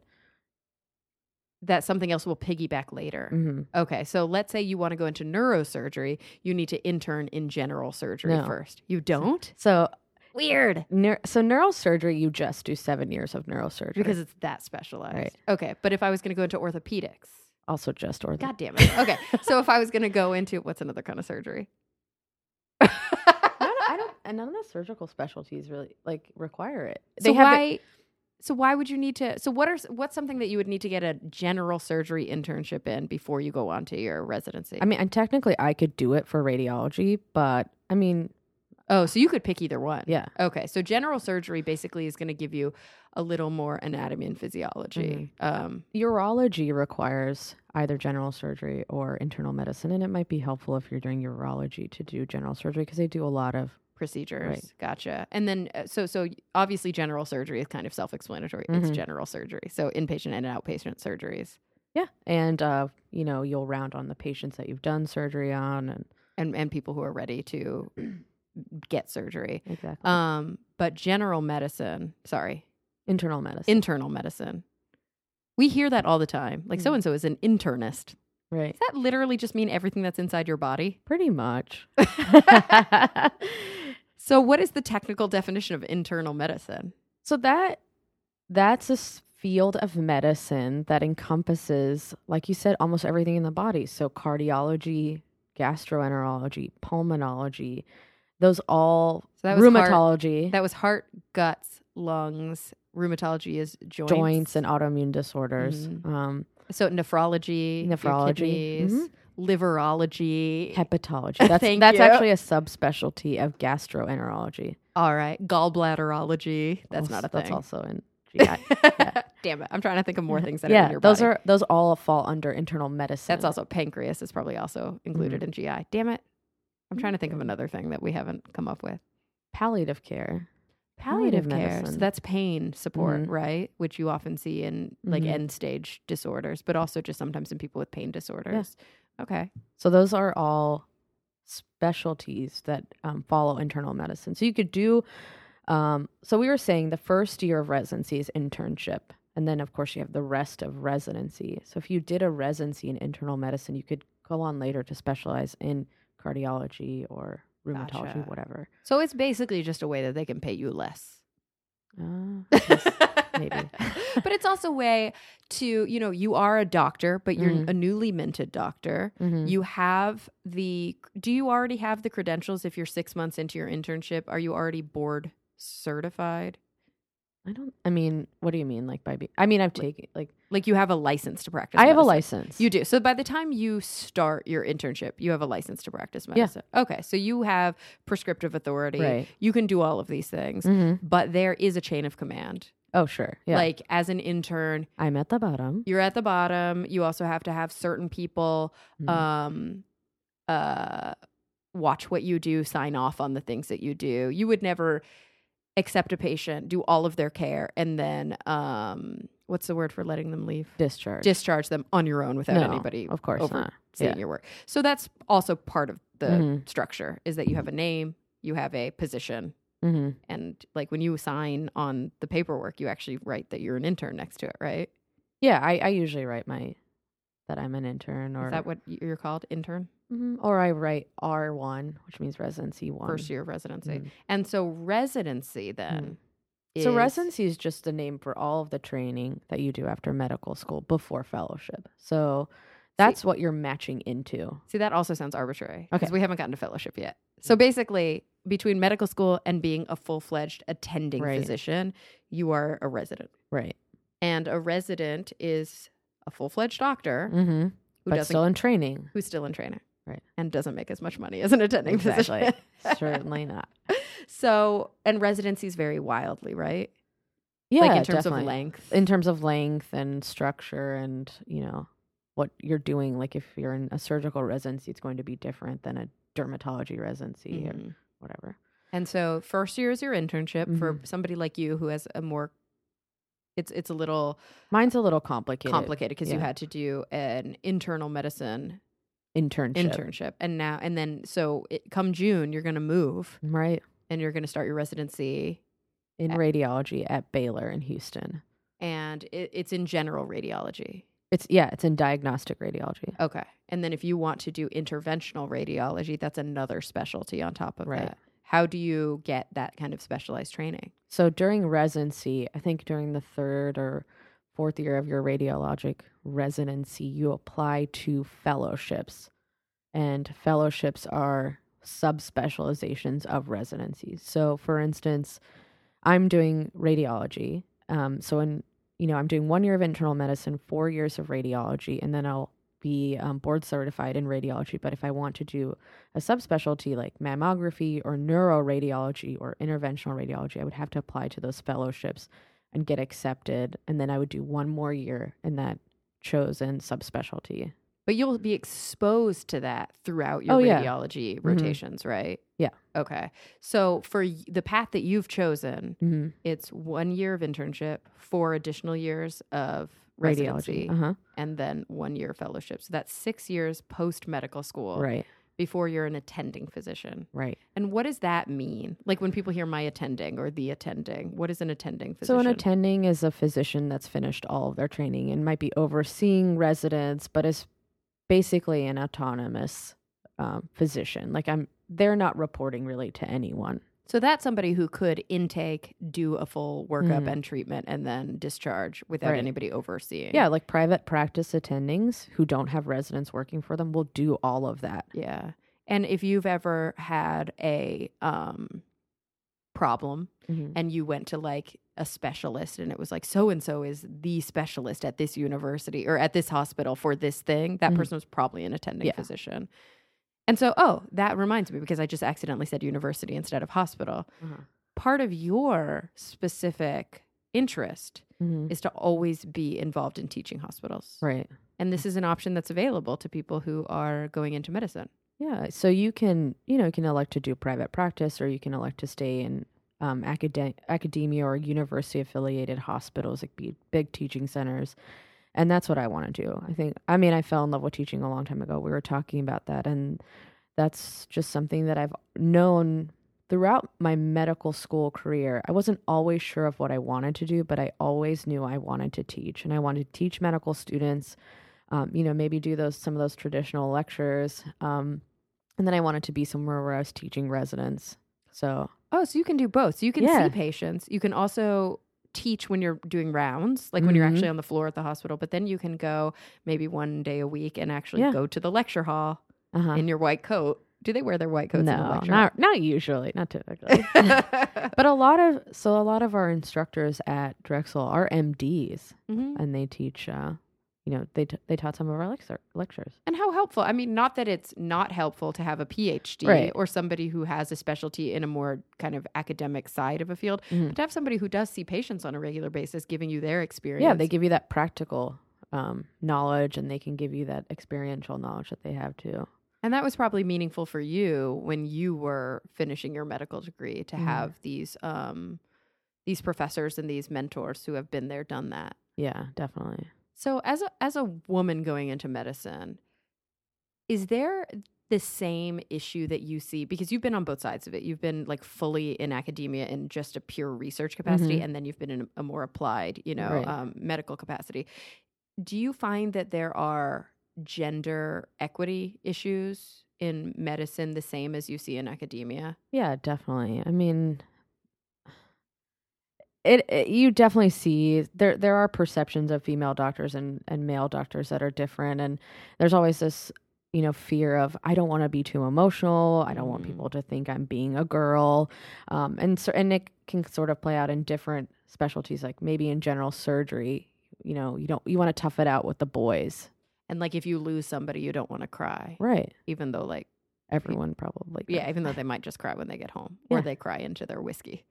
that something else will piggyback later. mhm. Okay, so let's say you want to go into neurosurgery, you need to intern in general surgery No. first. You don't? So Weird. neur- so neurosurgery you just do seven years of neurosurgery. Because it's that specialized. Right. Okay, but if I was going to go into orthopedics, also just ortho. God damn it. Okay, so if I was going to go into what's another kind of surgery? I don't, I don't and none of the surgical specialties really like require it. So have why? it- So why would you need to? So what are what's something that you would need to get a general surgery internship in before you go on to your residency? I mean, and technically I could do it for radiology, but I mean, oh, so you could pick either one. yeah. Okay, so general surgery basically is going to give you a little more anatomy and physiology. Um, Urology requires either general surgery or internal medicine, and it might be helpful if you're doing urology to do general surgery because they do a lot of procedures. Right. Gotcha. And then, uh, so so obviously, general surgery is kind of self-explanatory. It's Mhm. general surgery, so inpatient and outpatient surgeries, yeah, and uh, you know, you'll round on the patients that you've done surgery on, and and and people who are ready to get surgery. Exactly. Um, but general medicine, sorry, internal medicine. internal medicine. We hear that all the time. Like, Mm. so-and-so is an internist. Right. Does that literally just mean everything that's inside your body? Pretty much. So what is the technical definition of internal medicine? So that that's a s- field of medicine that encompasses, like you said, almost everything in the body. So cardiology, gastroenterology, pulmonology, those all So that was heart- rheumatology, That was heart, guts, lungs. Rheumatology is joints. joints and autoimmune disorders, Mhm. um, So nephrology, your Nephrology. kidneys, Mhm. liverology. hepatology. That's Thank that's you. actually a subspecialty of gastroenterology. All right. Gallbladderology. That's Also- not a That's thing. also in G I. Yeah. Damn it. I'm trying to think of more things that are yeah, in your those body. are those all fall under internal medicine. That's also pancreas is probably also included Mhm. in G I. Damn it. I'm trying to think of another thing that we haven't come up with. palliative care. Palliative Palliative care. So medicine. that's pain support, Mhm. right? Which you often see in like Mhm. end stage disorders, but also just sometimes in people with pain disorders. Okay. So those are all specialties that um, follow internal medicine. So you could do. Um, so we were saying the first year of residency is internship, and then of course you have the rest of residency. So if you did a residency in internal medicine, you could go on later to specialize in cardiology or rheumatology, Gotcha. whatever. So it's basically just a way that they can pay you less. Uh, I guess maybe. But it's also a way to, you know, you are a doctor, but you're Mhm. a newly minted doctor. Mhm. You have the, do you already have the credentials if you're six months into your internship? Are you already board certified? I don't. I mean, what do you mean? Like by be? I mean, I've taken like Like you have a license to practice I have a medicine. license. You do. So by the time you start your internship, you have a license to practice medicine. Okay. So you have prescriptive authority. Right. You can do all of these things, Mhm. but there is a chain of command. Oh, sure. Yeah. Like as an intern, I'm at the bottom. you're at the bottom. You also have to have certain people Mhm. um uh watch what you do, sign off on the things that you do. You would never accept a patient, do all of their care, and then um what's the word for letting them leave? Discharge. Discharge them on your own without No, anybody of course not. overseeing Yeah. your work. So that's also part of the Mhm. structure is that you have a name, you have a position, Mm-hmm. and like when you sign on the paperwork, you actually write that you're an intern next to it, right? Yeah, I, I usually write my that I'm an intern, or Is that what you're called, intern? Mhm. or I write R one, which means residency one. First year of residency. Mhm. And so residency then is... So residency is just a name for all of the training that you do after medical school before fellowship. So that's what you're matching into. See, that also sounds arbitrary because Okay. we haven't gotten to fellowship yet. So basically, between medical school and being a full-fledged attending Right. physician, you are a resident. Right. And a resident is a full-fledged doctor Mm-hmm. who But doesn't still in training. who's still in training. Right. And doesn't make as much money as an attending Exactly. physician. Certainly not. So, and residencies vary wildly, right? Yeah, like in terms definitely. of length. In terms of length and structure and, you know, what you're doing. Like if you're in a surgical residency, it's going to be different than a dermatology residency or Mhm. whatever. And so first year is your internship for Mhm. somebody like you who has a more it's it's a little Mine's a little complicated. complicated because you Yeah. had to do an internal medicine Internship. internship. And now and then so it, come June you're going to move Right. and you're going to start your residency In At- radiology at Baylor in Houston. and it, it's in general radiology. It's yeah, it's in diagnostic radiology. Okay. And then if you want to do interventional radiology, that's another specialty on top of Right. that. How do you get that kind of specialized training? So during residency, I think during the third or fourth year of your radiologic residency, you apply to fellowships. And fellowships are subspecializations of residencies. So for instance, I'm doing radiology. Um, so in you know, I'm doing one year of internal medicine, four years of radiology, and then I'll be um, board certified in radiology. But if I want to do a subspecialty like mammography or neuroradiology or interventional radiology, I would have to apply to those fellowships and get accepted. And then I would do one more year in that chosen subspecialty. But you'll be exposed to that throughout your Oh, yeah. radiology Mhm. rotations, right? Yeah. Okay. So for y- the path that you've chosen, Mm-hmm. it's one year of internship, four additional years of residency, Radiology. Uh huh. and then one year fellowship. So that's six years post medical school Right. before you're an attending physician. Right. And what does that mean? Like when people hear my attending or the attending, what is an attending physician? So an attending is a physician that's finished all of their training and might be overseeing residents, but is basically an autonomous um, physician. Like I'm, they're not reporting really to anyone. So that's somebody who could intake, do a full workup Mhm. and treatment, and then discharge without Right. anybody overseeing. Yeah, like private practice attendings who don't have residents working for them will do all of that. Yeah. And if you've ever had a um, problem Mhm. and you went to like a specialist and it was like, so-and-so is the specialist at this university or at this hospital for this thing, that Mhm. person was probably an attending Yeah. physician. And so, oh, that reminds me because I just accidentally said university instead of hospital. Uh-huh. Part of your specific interest Mhm. is to always be involved in teaching hospitals. Right. And this is an option that's available to people who are going into medicine. Yeah. So you can, you know, you can elect to do private practice or you can elect to stay in um, acad- academia or university affiliated hospitals, like big, big teaching centers. And that's what I want to do. I think, I mean, I fell in love with teaching a long time ago. We were talking about that. And that's just something that I've known throughout my medical school career. I wasn't always sure of what I wanted to do, but I always knew I wanted to teach. And I wanted to teach medical students, um, you know, maybe do those some of those traditional lectures. Um, and then I wanted to be somewhere where I was teaching residents. So, Oh, so you can do both. So you can Yeah. see patients. You can also teach when you're doing rounds, like when you're Mhm. actually on the floor at the hospital, but then you can go maybe one day a week and actually Yeah. go to the lecture hall uh-huh. in your white coat. Do they wear their white coats in the no, lecture not not usually, not typically. hall? But a lot of so a lot of our instructors at Drexel are M Ds, Mhm. and they teach. Uh, you know, they t- they taught some of our lecture- lectures. And how helpful. I mean, not that it's not helpful to have a P H D Right. or somebody who has a specialty in a more kind of academic side of a field, Mhm. but to have somebody who does see patients on a regular basis giving you their experience. Yeah, they give you that practical um, knowledge, and they can give you that experiential knowledge that they have too. And that was probably meaningful for you when you were finishing your medical degree to Mhm. have these um, these professors and these mentors who have been there, done that. Yeah, definitely. So as a as a woman going into medicine, is there the same issue that you see? Because you've been on both sides of it. You've been like fully in academia in just a pure research capacity, Mhm. and then you've been in a more applied, you know, Right. um, medical capacity. Do you find that there are gender equity issues in medicine the same as you see in academia? Yeah, definitely. I mean, it, it you definitely see there there are perceptions of female doctors and and male doctors that are different, and there's always this, you know, fear of I don't want to be too emotional. I don't want Mhm. people to think I'm being a girl. Um, and so and it can sort of play out in different specialties, like maybe in general surgery. You know, you don't you want to tough it out with the boys, And like if you lose somebody, you don't want to cry, right? even though like Everyone probably. yeah, does. even though they might just cry when they get home or Yeah. they cry into their whiskey.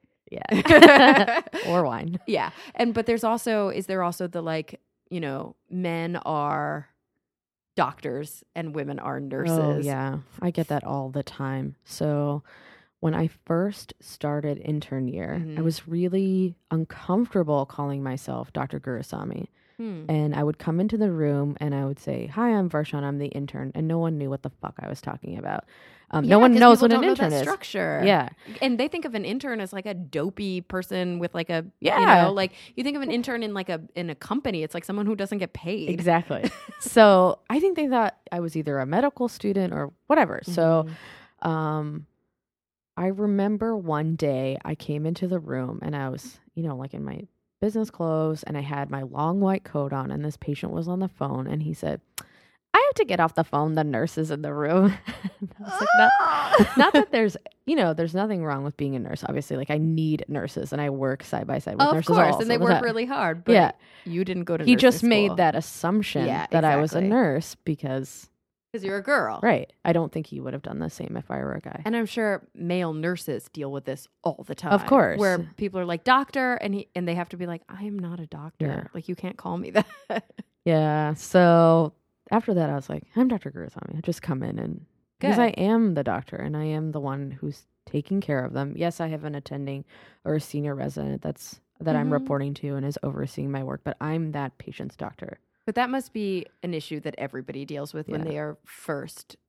Yeah. Or wine. Yeah. And but there's also is there also the like, you know, men are doctors and women are nurses. Oh, yeah. I get that all the time. So when I first started intern year, I Mhm. was really uncomfortable calling myself Doctor Gurusamy. Hmm. And I would come into the room and I would say, "Hi, I'm Varshan. I'm the intern." And no one knew what the fuck I was talking about. Um, Yeah, no one 'cause knows people what an don't know intern that is. structure. Yeah. And they think of an intern as like a dopey person with like a you Yeah. know, like you think of an intern in like a in a company, it's like someone who doesn't get paid. Exactly. So I think they thought I was either a medical student or whatever. So Mhm. um, I remember one day I came into the room and I was, you know, like in my business clothes and I had my long white coat on and this patient was on the phone and he said, "I have to get off the phone. The nurse is in the room." And I was like, not, not that there's, you know, there's nothing wrong with being a nurse. Obviously, like I need nurses and I work side by side with Of nurses. course, all and they the work time. really hard, but Yeah. you didn't go to He nursing just school. made that assumption Yeah, that I was a exactly. nurse because, because you're a girl. right. I don't think he would have done the same if I were a guy. And I'm sure male nurses deal with this all the time. Of course. Where people are like, doctor, and he and they have to be like, I am not a doctor. Yeah. Like, you can't call me that. Yeah. So after that, I was like, I'm Doctor Gurusamy. I just come in and because Good. I am the doctor and I am the one who's taking care of them. Yes, I have an attending or a senior resident that's that I'm Mhm. reporting to and is overseeing my work, but I'm that patient's doctor. But that must be an issue that everybody deals with when Yeah. they are first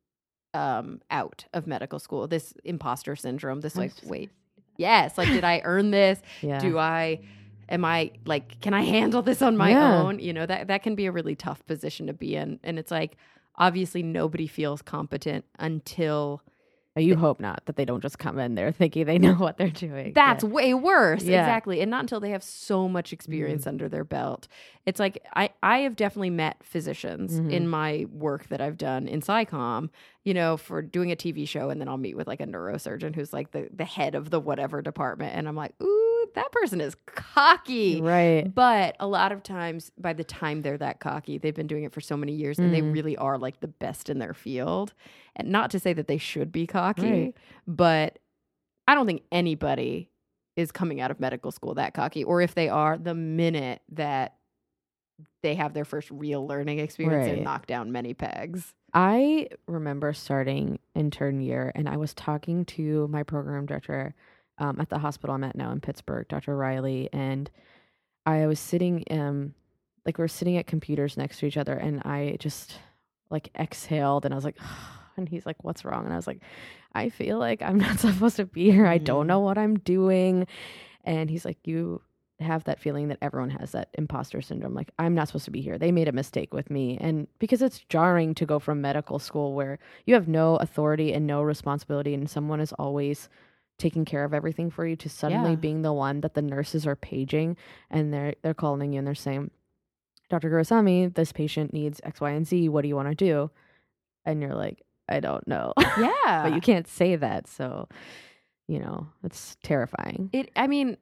um, out of medical school. This imposter syndrome. This I like, was just wait, yes, like, did I earn this? Yeah. Do I? Am I like? Can I handle this on my Yeah. own? You know, that that can be a really tough position to be in, and it's like obviously nobody feels competent until. You hope not, that they don't just come in there thinking they know what they're doing. That's Yeah. way worse. Yeah. Exactly. And not until they have so much experience Mhm. under their belt. It's like I, I have definitely met physicians Mhm. in my work that I've done in SciComm, you know, for doing a T V show. And then I'll meet with like a neurosurgeon who's like the, the head of the whatever department. And I'm like, ooh, that person is cocky. Right. But a lot of times, by the time they're that cocky, they've been doing it for so many years and they Mhm. really are like the best in their field. And not to say that they should be cocky, Right. but I don't think anybody is coming out of medical school that cocky. Or if they are, the minute that they have their first real learning experience, they Right. knock down many pegs. I remember starting intern year, and I was talking to my program director um, at the hospital I'm at now in Pittsburgh, Doctor Riley, and I was sitting, um, like we were sitting at computers next to each other, and I just like exhaled, and I was like, and he's like, "What's wrong?" And I was like, "I feel like I'm not supposed to be here. I don't know what I'm doing." And he's like, "You have that feeling that everyone has, that imposter syndrome. Like, I'm not supposed to be here. They made a mistake with me." And because it's jarring to go from medical school where you have no authority and no responsibility and someone is always taking care of everything for you, to suddenly Yeah. being the one that the nurses are paging and they're they're calling you and they're saying, "Doctor Gurusamy, this patient needs X, Y, and Z. What do you want to do?" And you're like, "I don't know." Yeah. But you can't say that. So, you know, it's terrifying. It, I mean,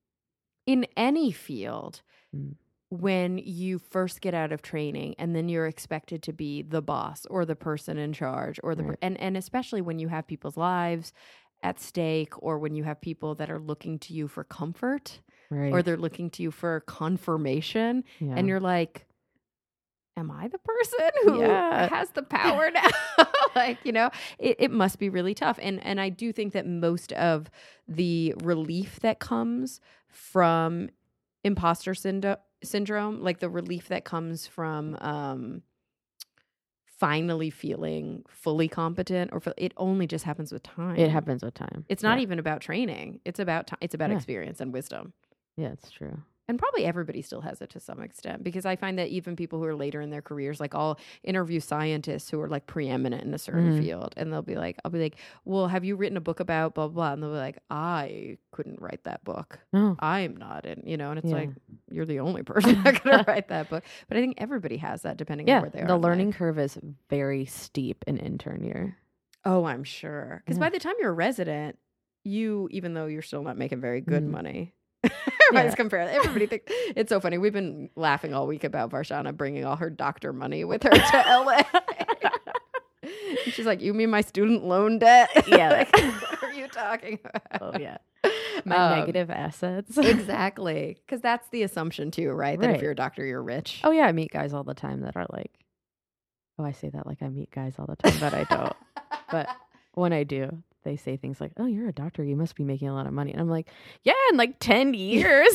in any field, Mm. when you first get out of training and then you're expected to be the boss or the person in charge or the Right. and and especially when you have people's lives at stake or when you have people that are looking to you for comfort Right. or they're looking to you for confirmation yeah. and you're like, am I the person who Yeah. has the power now? Like, you know, it, it must be really tough. And and I do think that most of the relief that comes from imposter syndo- syndrome, like the relief that comes from um, finally feeling fully competent, or fe- it only just happens with time. It happens with time. It's not Yeah. even about training. It's about ti it's about Yeah. experience and wisdom. Yeah, it's true. And probably everybody still has it to some extent, because I find that even people who are later in their careers, like I'll interview scientists who are like preeminent in a certain Mhm. field, and they'll be like, I'll be like, well, have you written a book about blah, blah, blah? And they'll be like, I couldn't write that book. No. I'm not in, you know, and it's Yeah. like, you're the only person that could write that book. But I think everybody has that depending on Yeah, where they are. the in learning life. curve is very steep in intern year. Oh, I'm sure. Because Yeah. by the time you're a resident, you, even though you're still not making very good Mhm. money, everybody's Yeah. comparing. Everybody thinks it's so funny. We've been laughing all week about Varshana bringing all her doctor money with her to L A. And she's like, "You mean my student loan debt?" Yeah. Like, what are you talking about? Oh yeah, my Um, negative assets. Exactly, because that's the assumption too, right? That if Right. you're a doctor, you're rich. Oh yeah, I meet guys all the time that are like, oh, I say that like I meet guys all the time, but I don't. But when I do, they say things like, "Oh, you're a doctor. You must be making a lot of money." And I'm like, "Yeah, in like ten years."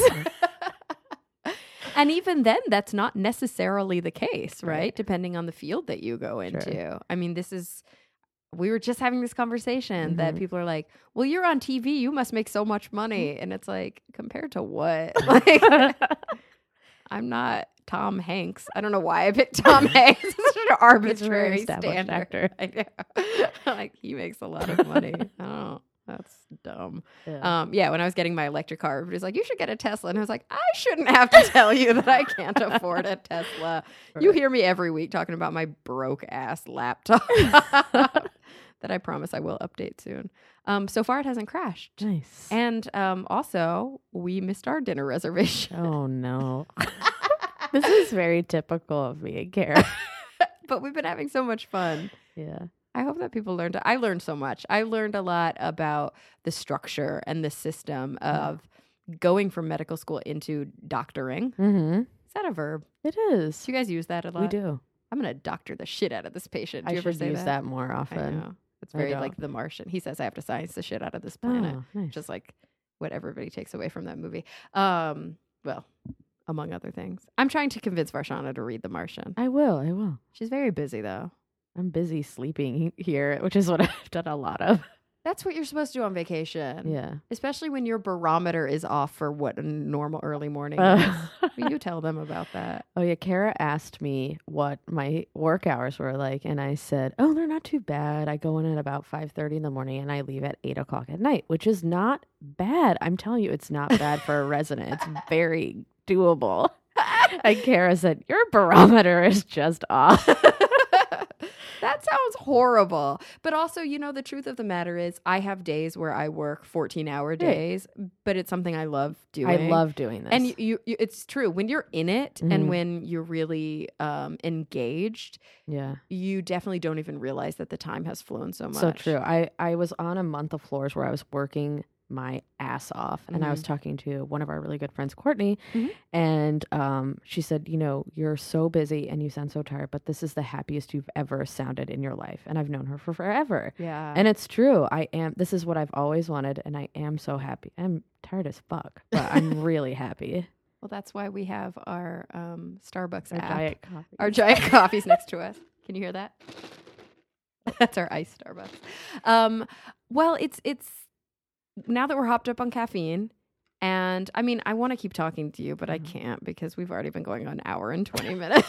And even then, that's not necessarily the case, right? Right. Depending on the field that you go into. Sure. I mean, this is, we were just having this conversation that Mhm. people are like, well, you're on T V, you must make so much money. And it's like, compared to what? Like, I'm not Tom Hanks. I don't know why I picked Tom Hanks. It's such an arbitrary established standard. actor. I know. Like, he makes a lot of money. Oh, that's dumb. Yeah. Um, yeah, when I was getting my electric car, everybody's like, you should get a Tesla. And I was like, I shouldn't have to tell you that I can't afford a Tesla. You Right. hear me every week talking about my broke ass laptop that I promise I will update soon. Um, so far, it hasn't crashed. Nice. And um, also, we missed our dinner reservation. Oh no. This is very typical of me and Kara. But we've been having so much fun. Yeah. I hope that people learned. I learned so much. I learned a lot about the structure and the system of going from medical school into doctoring. Mm-hmm. Is that a verb? It is. Do you guys use that a lot? We do. I'm going to doctor the shit out of this patient. Do you I ever should say use that? that, more I often. know. It's I very don't. like The Martian. He says I have to science the shit out of this planet. Oh, nice. Just like what everybody takes away from that movie. Um, well, among other things. I'm trying to convince Varshana to read The Martian. I will. I will. She's very busy though. I'm busy sleeping here, which is what I've done a lot of. That's what you're supposed to do on vacation. Yeah. Especially when your barometer is off for what a normal early morning Uh. is. You tell them about that. Oh, yeah. Kara asked me what my work hours were like, and I said, oh, they're not too bad. I go in at about five thirty in the morning, and I leave at eight o'clock at night, which is not bad. I'm telling you, it's not bad for a resident. It's very doable. And Kara said, your barometer is just off. That sounds horrible. But also, you know, the truth of the matter is I have days where I work fourteen hour days, right. But it's something I love doing. I love doing this. And you, you, you it's true. When you're in it mm-hmm. and when you're really um, engaged, yeah, you definitely don't even realize that the time has flown so much. So true. I, I was on a month of floors where I was working my ass off. And mm-hmm. I was talking to one of our really good friends, Courtney, mm-hmm. and um, she said, you know, you're so busy and you sound so tired, but this is the happiest you've ever sounded in your life. And I've known her for forever. Yeah. And it's true. I am, this is what I've always wanted. And I am so happy. I'm tired as fuck, but I'm really happy. Well, that's why we have our um, Starbucks our app. Giant coffee. Our giant coffees next to us. Can you hear that? That's our iced Starbucks. Um, well, it's, it's, now that we're hopped up on caffeine, and I mean, I want to keep talking to you, but I can't because we've already been going on an hour and twenty minutes.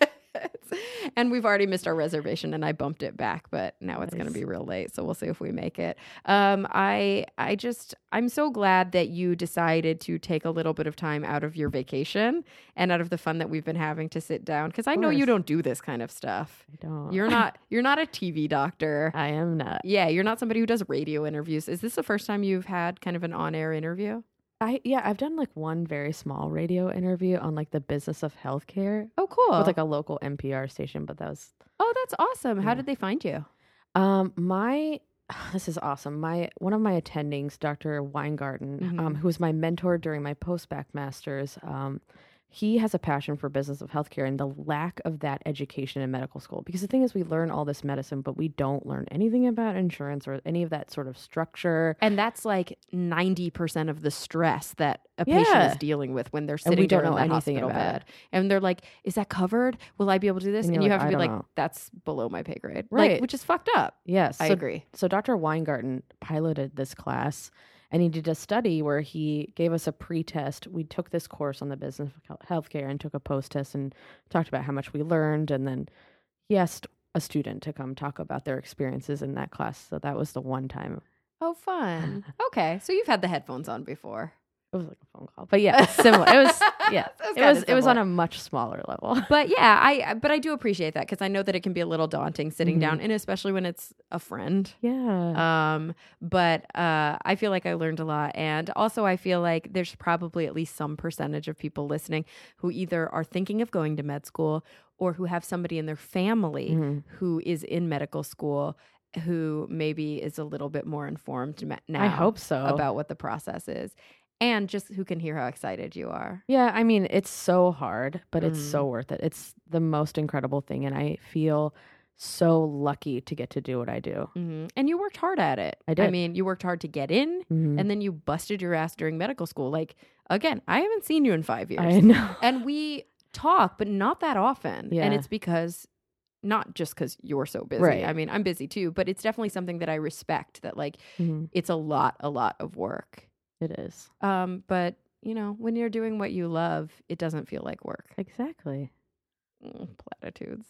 And we've already missed our reservation, and I bumped it back, but now nice. It's going to be real late, so we'll see if we make it. Um, I I just, I'm so glad that you decided to take a little bit of time out of your vacation and out of the fun that we've been having to sit down, because I know you don't do this kind of stuff. I don't. You're not, you're not a T V doctor. I am not. Yeah, you're not somebody who does radio interviews. Is this the first time you've had kind of an on-air interview? I yeah, I've done like one very small radio interview on like the business of healthcare. Oh, cool. With like a local N P R station, but that was Oh, that's awesome. How yeah. did they find you? Um my this is awesome. My one of my attendings, Doctor Weingarten, mm-hmm. um, who was my mentor during my post-bac masters, um, he has a passion for business of healthcare and the lack of that education in medical school. Because the thing is, we learn all this medicine, but we don't learn anything about insurance or any of that sort of structure. And that's like ninety percent of the stress that a yeah. patient is dealing with when they're sitting and we don't there know in that anything hospital about bed. it. And they're like, is that covered? Will I be able to do this? And, and you like, have to I be like, know. that's below my pay grade. Right. Like, which is fucked up. Yes. I so, agree. So Doctor Weingarten piloted this class. And he did a study where he gave us a pre-test. We took this course on the business of healthcare and took a post-test and talked about how much we learned. And then he asked a student to come talk about their experiences in that class. So that was the one time. Oh, fun. Okay. So you've had the headphones on before. It was like a phone call, but yeah, similar. It was, yeah, it was, it was, it was on a much smaller level. But yeah, I, but I do appreciate that because I know that it can be a little daunting sitting mm-hmm. down, and especially when it's a friend. Yeah. Um, but uh, I feel like I learned a lot, and also I feel like there's probably at least some percentage of people listening who either are thinking of going to med school or who have somebody in their family mm-hmm. who is in medical school, who maybe is a little bit more informed now. I hope so. About what the process is. And just who can hear how excited you are. Yeah, I mean, it's so hard, but mm. it's so Mm-hmm. worth it. It's the most incredible thing. And I feel so lucky to get to do what I do. Mm-hmm. And you worked hard at it. I did. I mean, you worked hard to get in, mm-hmm. and then you busted your ass during medical school. Like, again, I haven't seen you in five years. I know. And we talk, but not that often. Yeah. And it's because... not just because you're so busy. Right. I mean, I'm busy too, but it's definitely something that I respect, that like mm-hmm. it's a lot, a lot of work. It is. Um, but you know, when you're doing what you love, it doesn't feel like work. Exactly. Mm, platitudes.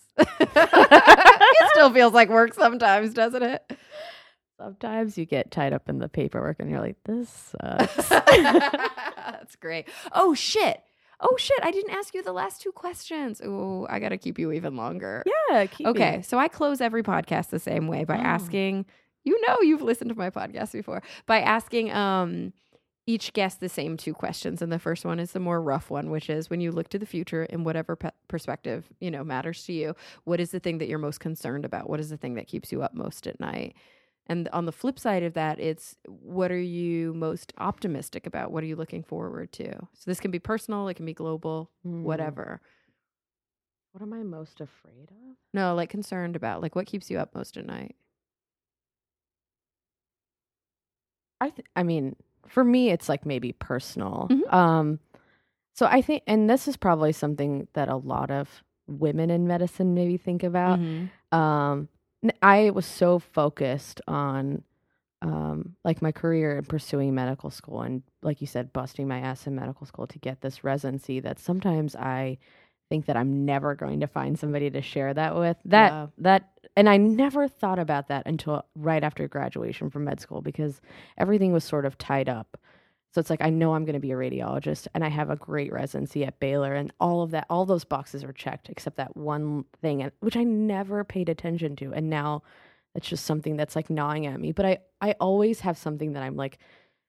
It still feels like work sometimes, doesn't it? Sometimes you get tied up in the paperwork and you're like, this sucks. That's great. Oh shit. Oh shit, I didn't ask you the last two questions. Oh, I got to keep you even longer. Yeah, keep Okay, me. so I close every podcast the same way by oh. asking, you know you've listened to my podcast before, by asking um each guest the same two questions. And the first one is the more rough one, which is, when you look to the future in whatever pe- perspective, you know, matters to you, what is the thing that you're most concerned about? What is the thing that keeps you up most at night? And on the flip side of that, it's, what are you most optimistic about? What are you looking forward to? So this can be personal, it can be global, mm. whatever. What am I most afraid of? No, like concerned about, like what keeps you up most at night? I th- I mean, for me, it's like maybe personal. Mm-hmm. Um, so I think, and this is probably something that a lot of women in medicine maybe think about. Mm-hmm. Um, I was so focused on um, like my career and pursuing medical school and, like you said, busting my ass in medical school to get this residency that sometimes I think that I'm never going to find somebody to share that with. That Yeah. that and I never thought about that until right after graduation from med school because everything was sort of tied up. So it's like, I know I'm going to be a radiologist and I have a great residency at Baylor and all of that, all those boxes are checked except that one thing, and- which I never paid attention to. And now it's just something that's like gnawing at me. But I, I always have something that I'm like,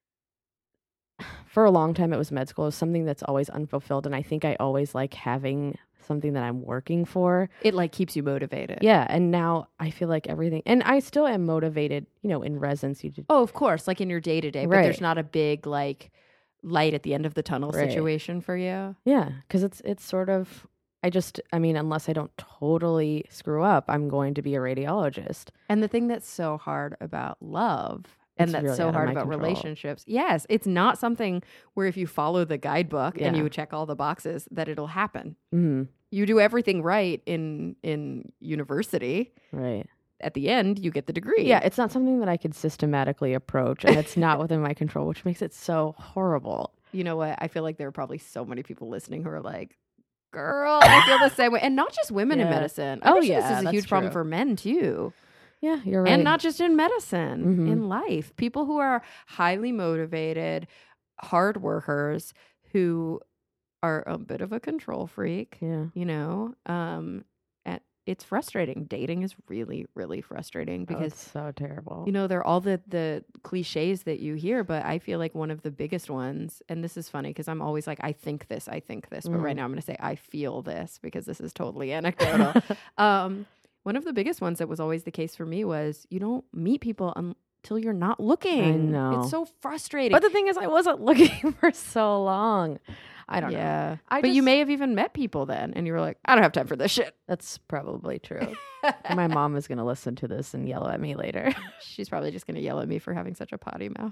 for a long time it was med school. It was something that's always unfulfilled. And I think I always like having something that I'm working for. It like keeps you motivated. Yeah. And now I feel like everything, and I still am motivated, you know, in residency to Oh, of course, like in your day to day, but Right. there's not a big like light at the end of the tunnel Right. situation for you. Yeah, because it's it's sort of I just I mean unless I don't totally screw up, I'm going to be a radiologist. And the thing that's so hard about love and It's that's really so out of hard my about control. relationships. Yes, it's not something where if you follow the guidebook and Yeah. you check all the boxes that it'll happen. Mm-hmm. You do everything right in in university. Right. At the end, you get the degree. Yeah, it's not something that I could systematically approach, and it's not within my control, which makes it so horrible. You know what? I feel like there are probably so many people listening who are like, girl, I feel the same way. And not just women in Yeah. medicine. I Oh, bet you yeah, this is a that's huge problem true. for men too. Yeah, you're right. And not just in medicine, Mhm. in life. People who are highly motivated, hard workers, who are a bit of a control freak, Yeah. you know, um, and it's frustrating. Dating is really, really frustrating Oh, because it's so terrible. you know, there are all the, the cliches that you hear, but I feel like one of the biggest ones, and this is funny because I'm always like, I think this, I think this, but right Mm. now I'm going to say I feel this because this is totally anecdotal. um, one of the biggest ones that was always the case for me was you don't meet people until you're not looking. know. It's so frustrating. But the thing is, I wasn't looking for so long. I don't know. yeah. I but you just- may have even met people then and you were like, I don't have time for this shit. That's probably true. My mom is going to listen to this and yell at me later. She's probably just going to yell at me for having such a potty mouth.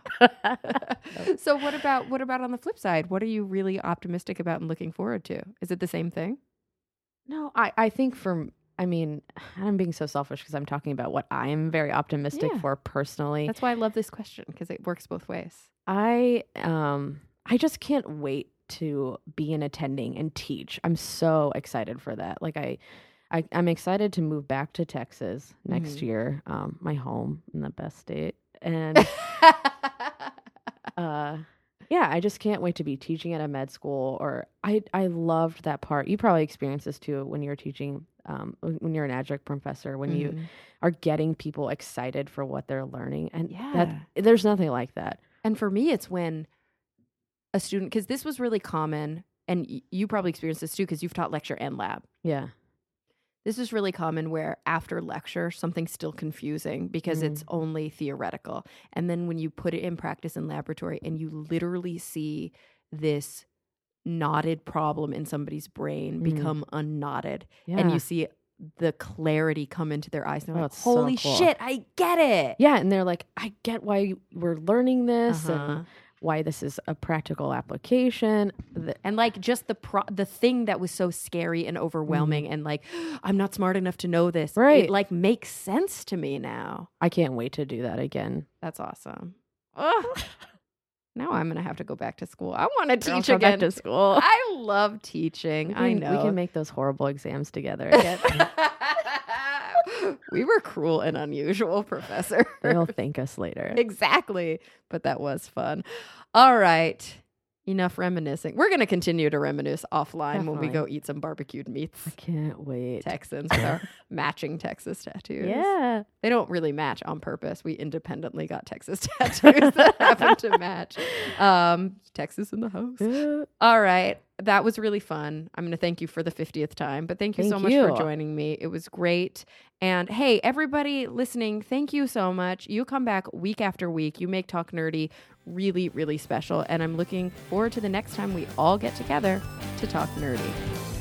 So what about what about on the flip side? What are you really optimistic about and looking forward to? Is it the same thing? No, I, I think for, I mean, I'm being so selfish because I'm talking about what I'm very optimistic Yeah. for personally. That's why I love this question because it works both ways. I, um, I just can't wait to be an attending and teach. I'm so excited for that. Like I, I I'm excited to move back to Texas next Mhm. year, um, my home in the best state. And, uh, yeah, I just can't wait to be teaching at a med school. Or I I loved that part. You probably experienced this too when you're teaching, um, when when you're an adjunct professor, when you Mhm. are getting people excited for what they're learning. And Yeah. that there's nothing like that. And for me, it's when a student, because this was really common, and y- you probably experienced this too because you've taught lecture and lab. Yeah. This is really common where after lecture, something's still confusing because Mm. it's only theoretical. And then when you put it in practice in laboratory and you literally see this knotted problem in somebody's brain Mm. become unknotted, Yeah. and you see the clarity come into their eyes. And they're Oh, like, it's so holy cool. shit, I get it. Yeah, and they're like, I get why you- we're learning this Uh-huh. and why this is a practical application. The- And like just the pro- the thing that was so scary and overwhelming and like, I'm not smart enough to know this. Right. It like makes sense to me now. I can't wait to do that again. That's awesome. Ugh. Now I'm going to have to go back to school. I want to Girl, teach go back again. to school. I love teaching. We I can- know. We can make those horrible exams together again. We were cruel and unusual, Professor. They'll thank us later. Exactly. But that was fun. All right. Enough reminiscing. We're going to continue to reminisce offline when we Definitely. go eat some barbecued meats. I can't wait. Texans with our matching Texas tattoos. Yeah. They don't really match on purpose. We independently got Texas tattoos that happen to match. Um, Texas in the house. Uh, All right. That was really fun. I'm going to thank you for the fiftieth time, but thank you so Thank much you. for joining me. It was great. And hey, everybody listening, thank you so much. You come back week after week. You make Talk Nerdy really, really special. And I'm looking forward to the next time we all get together to talk nerdy.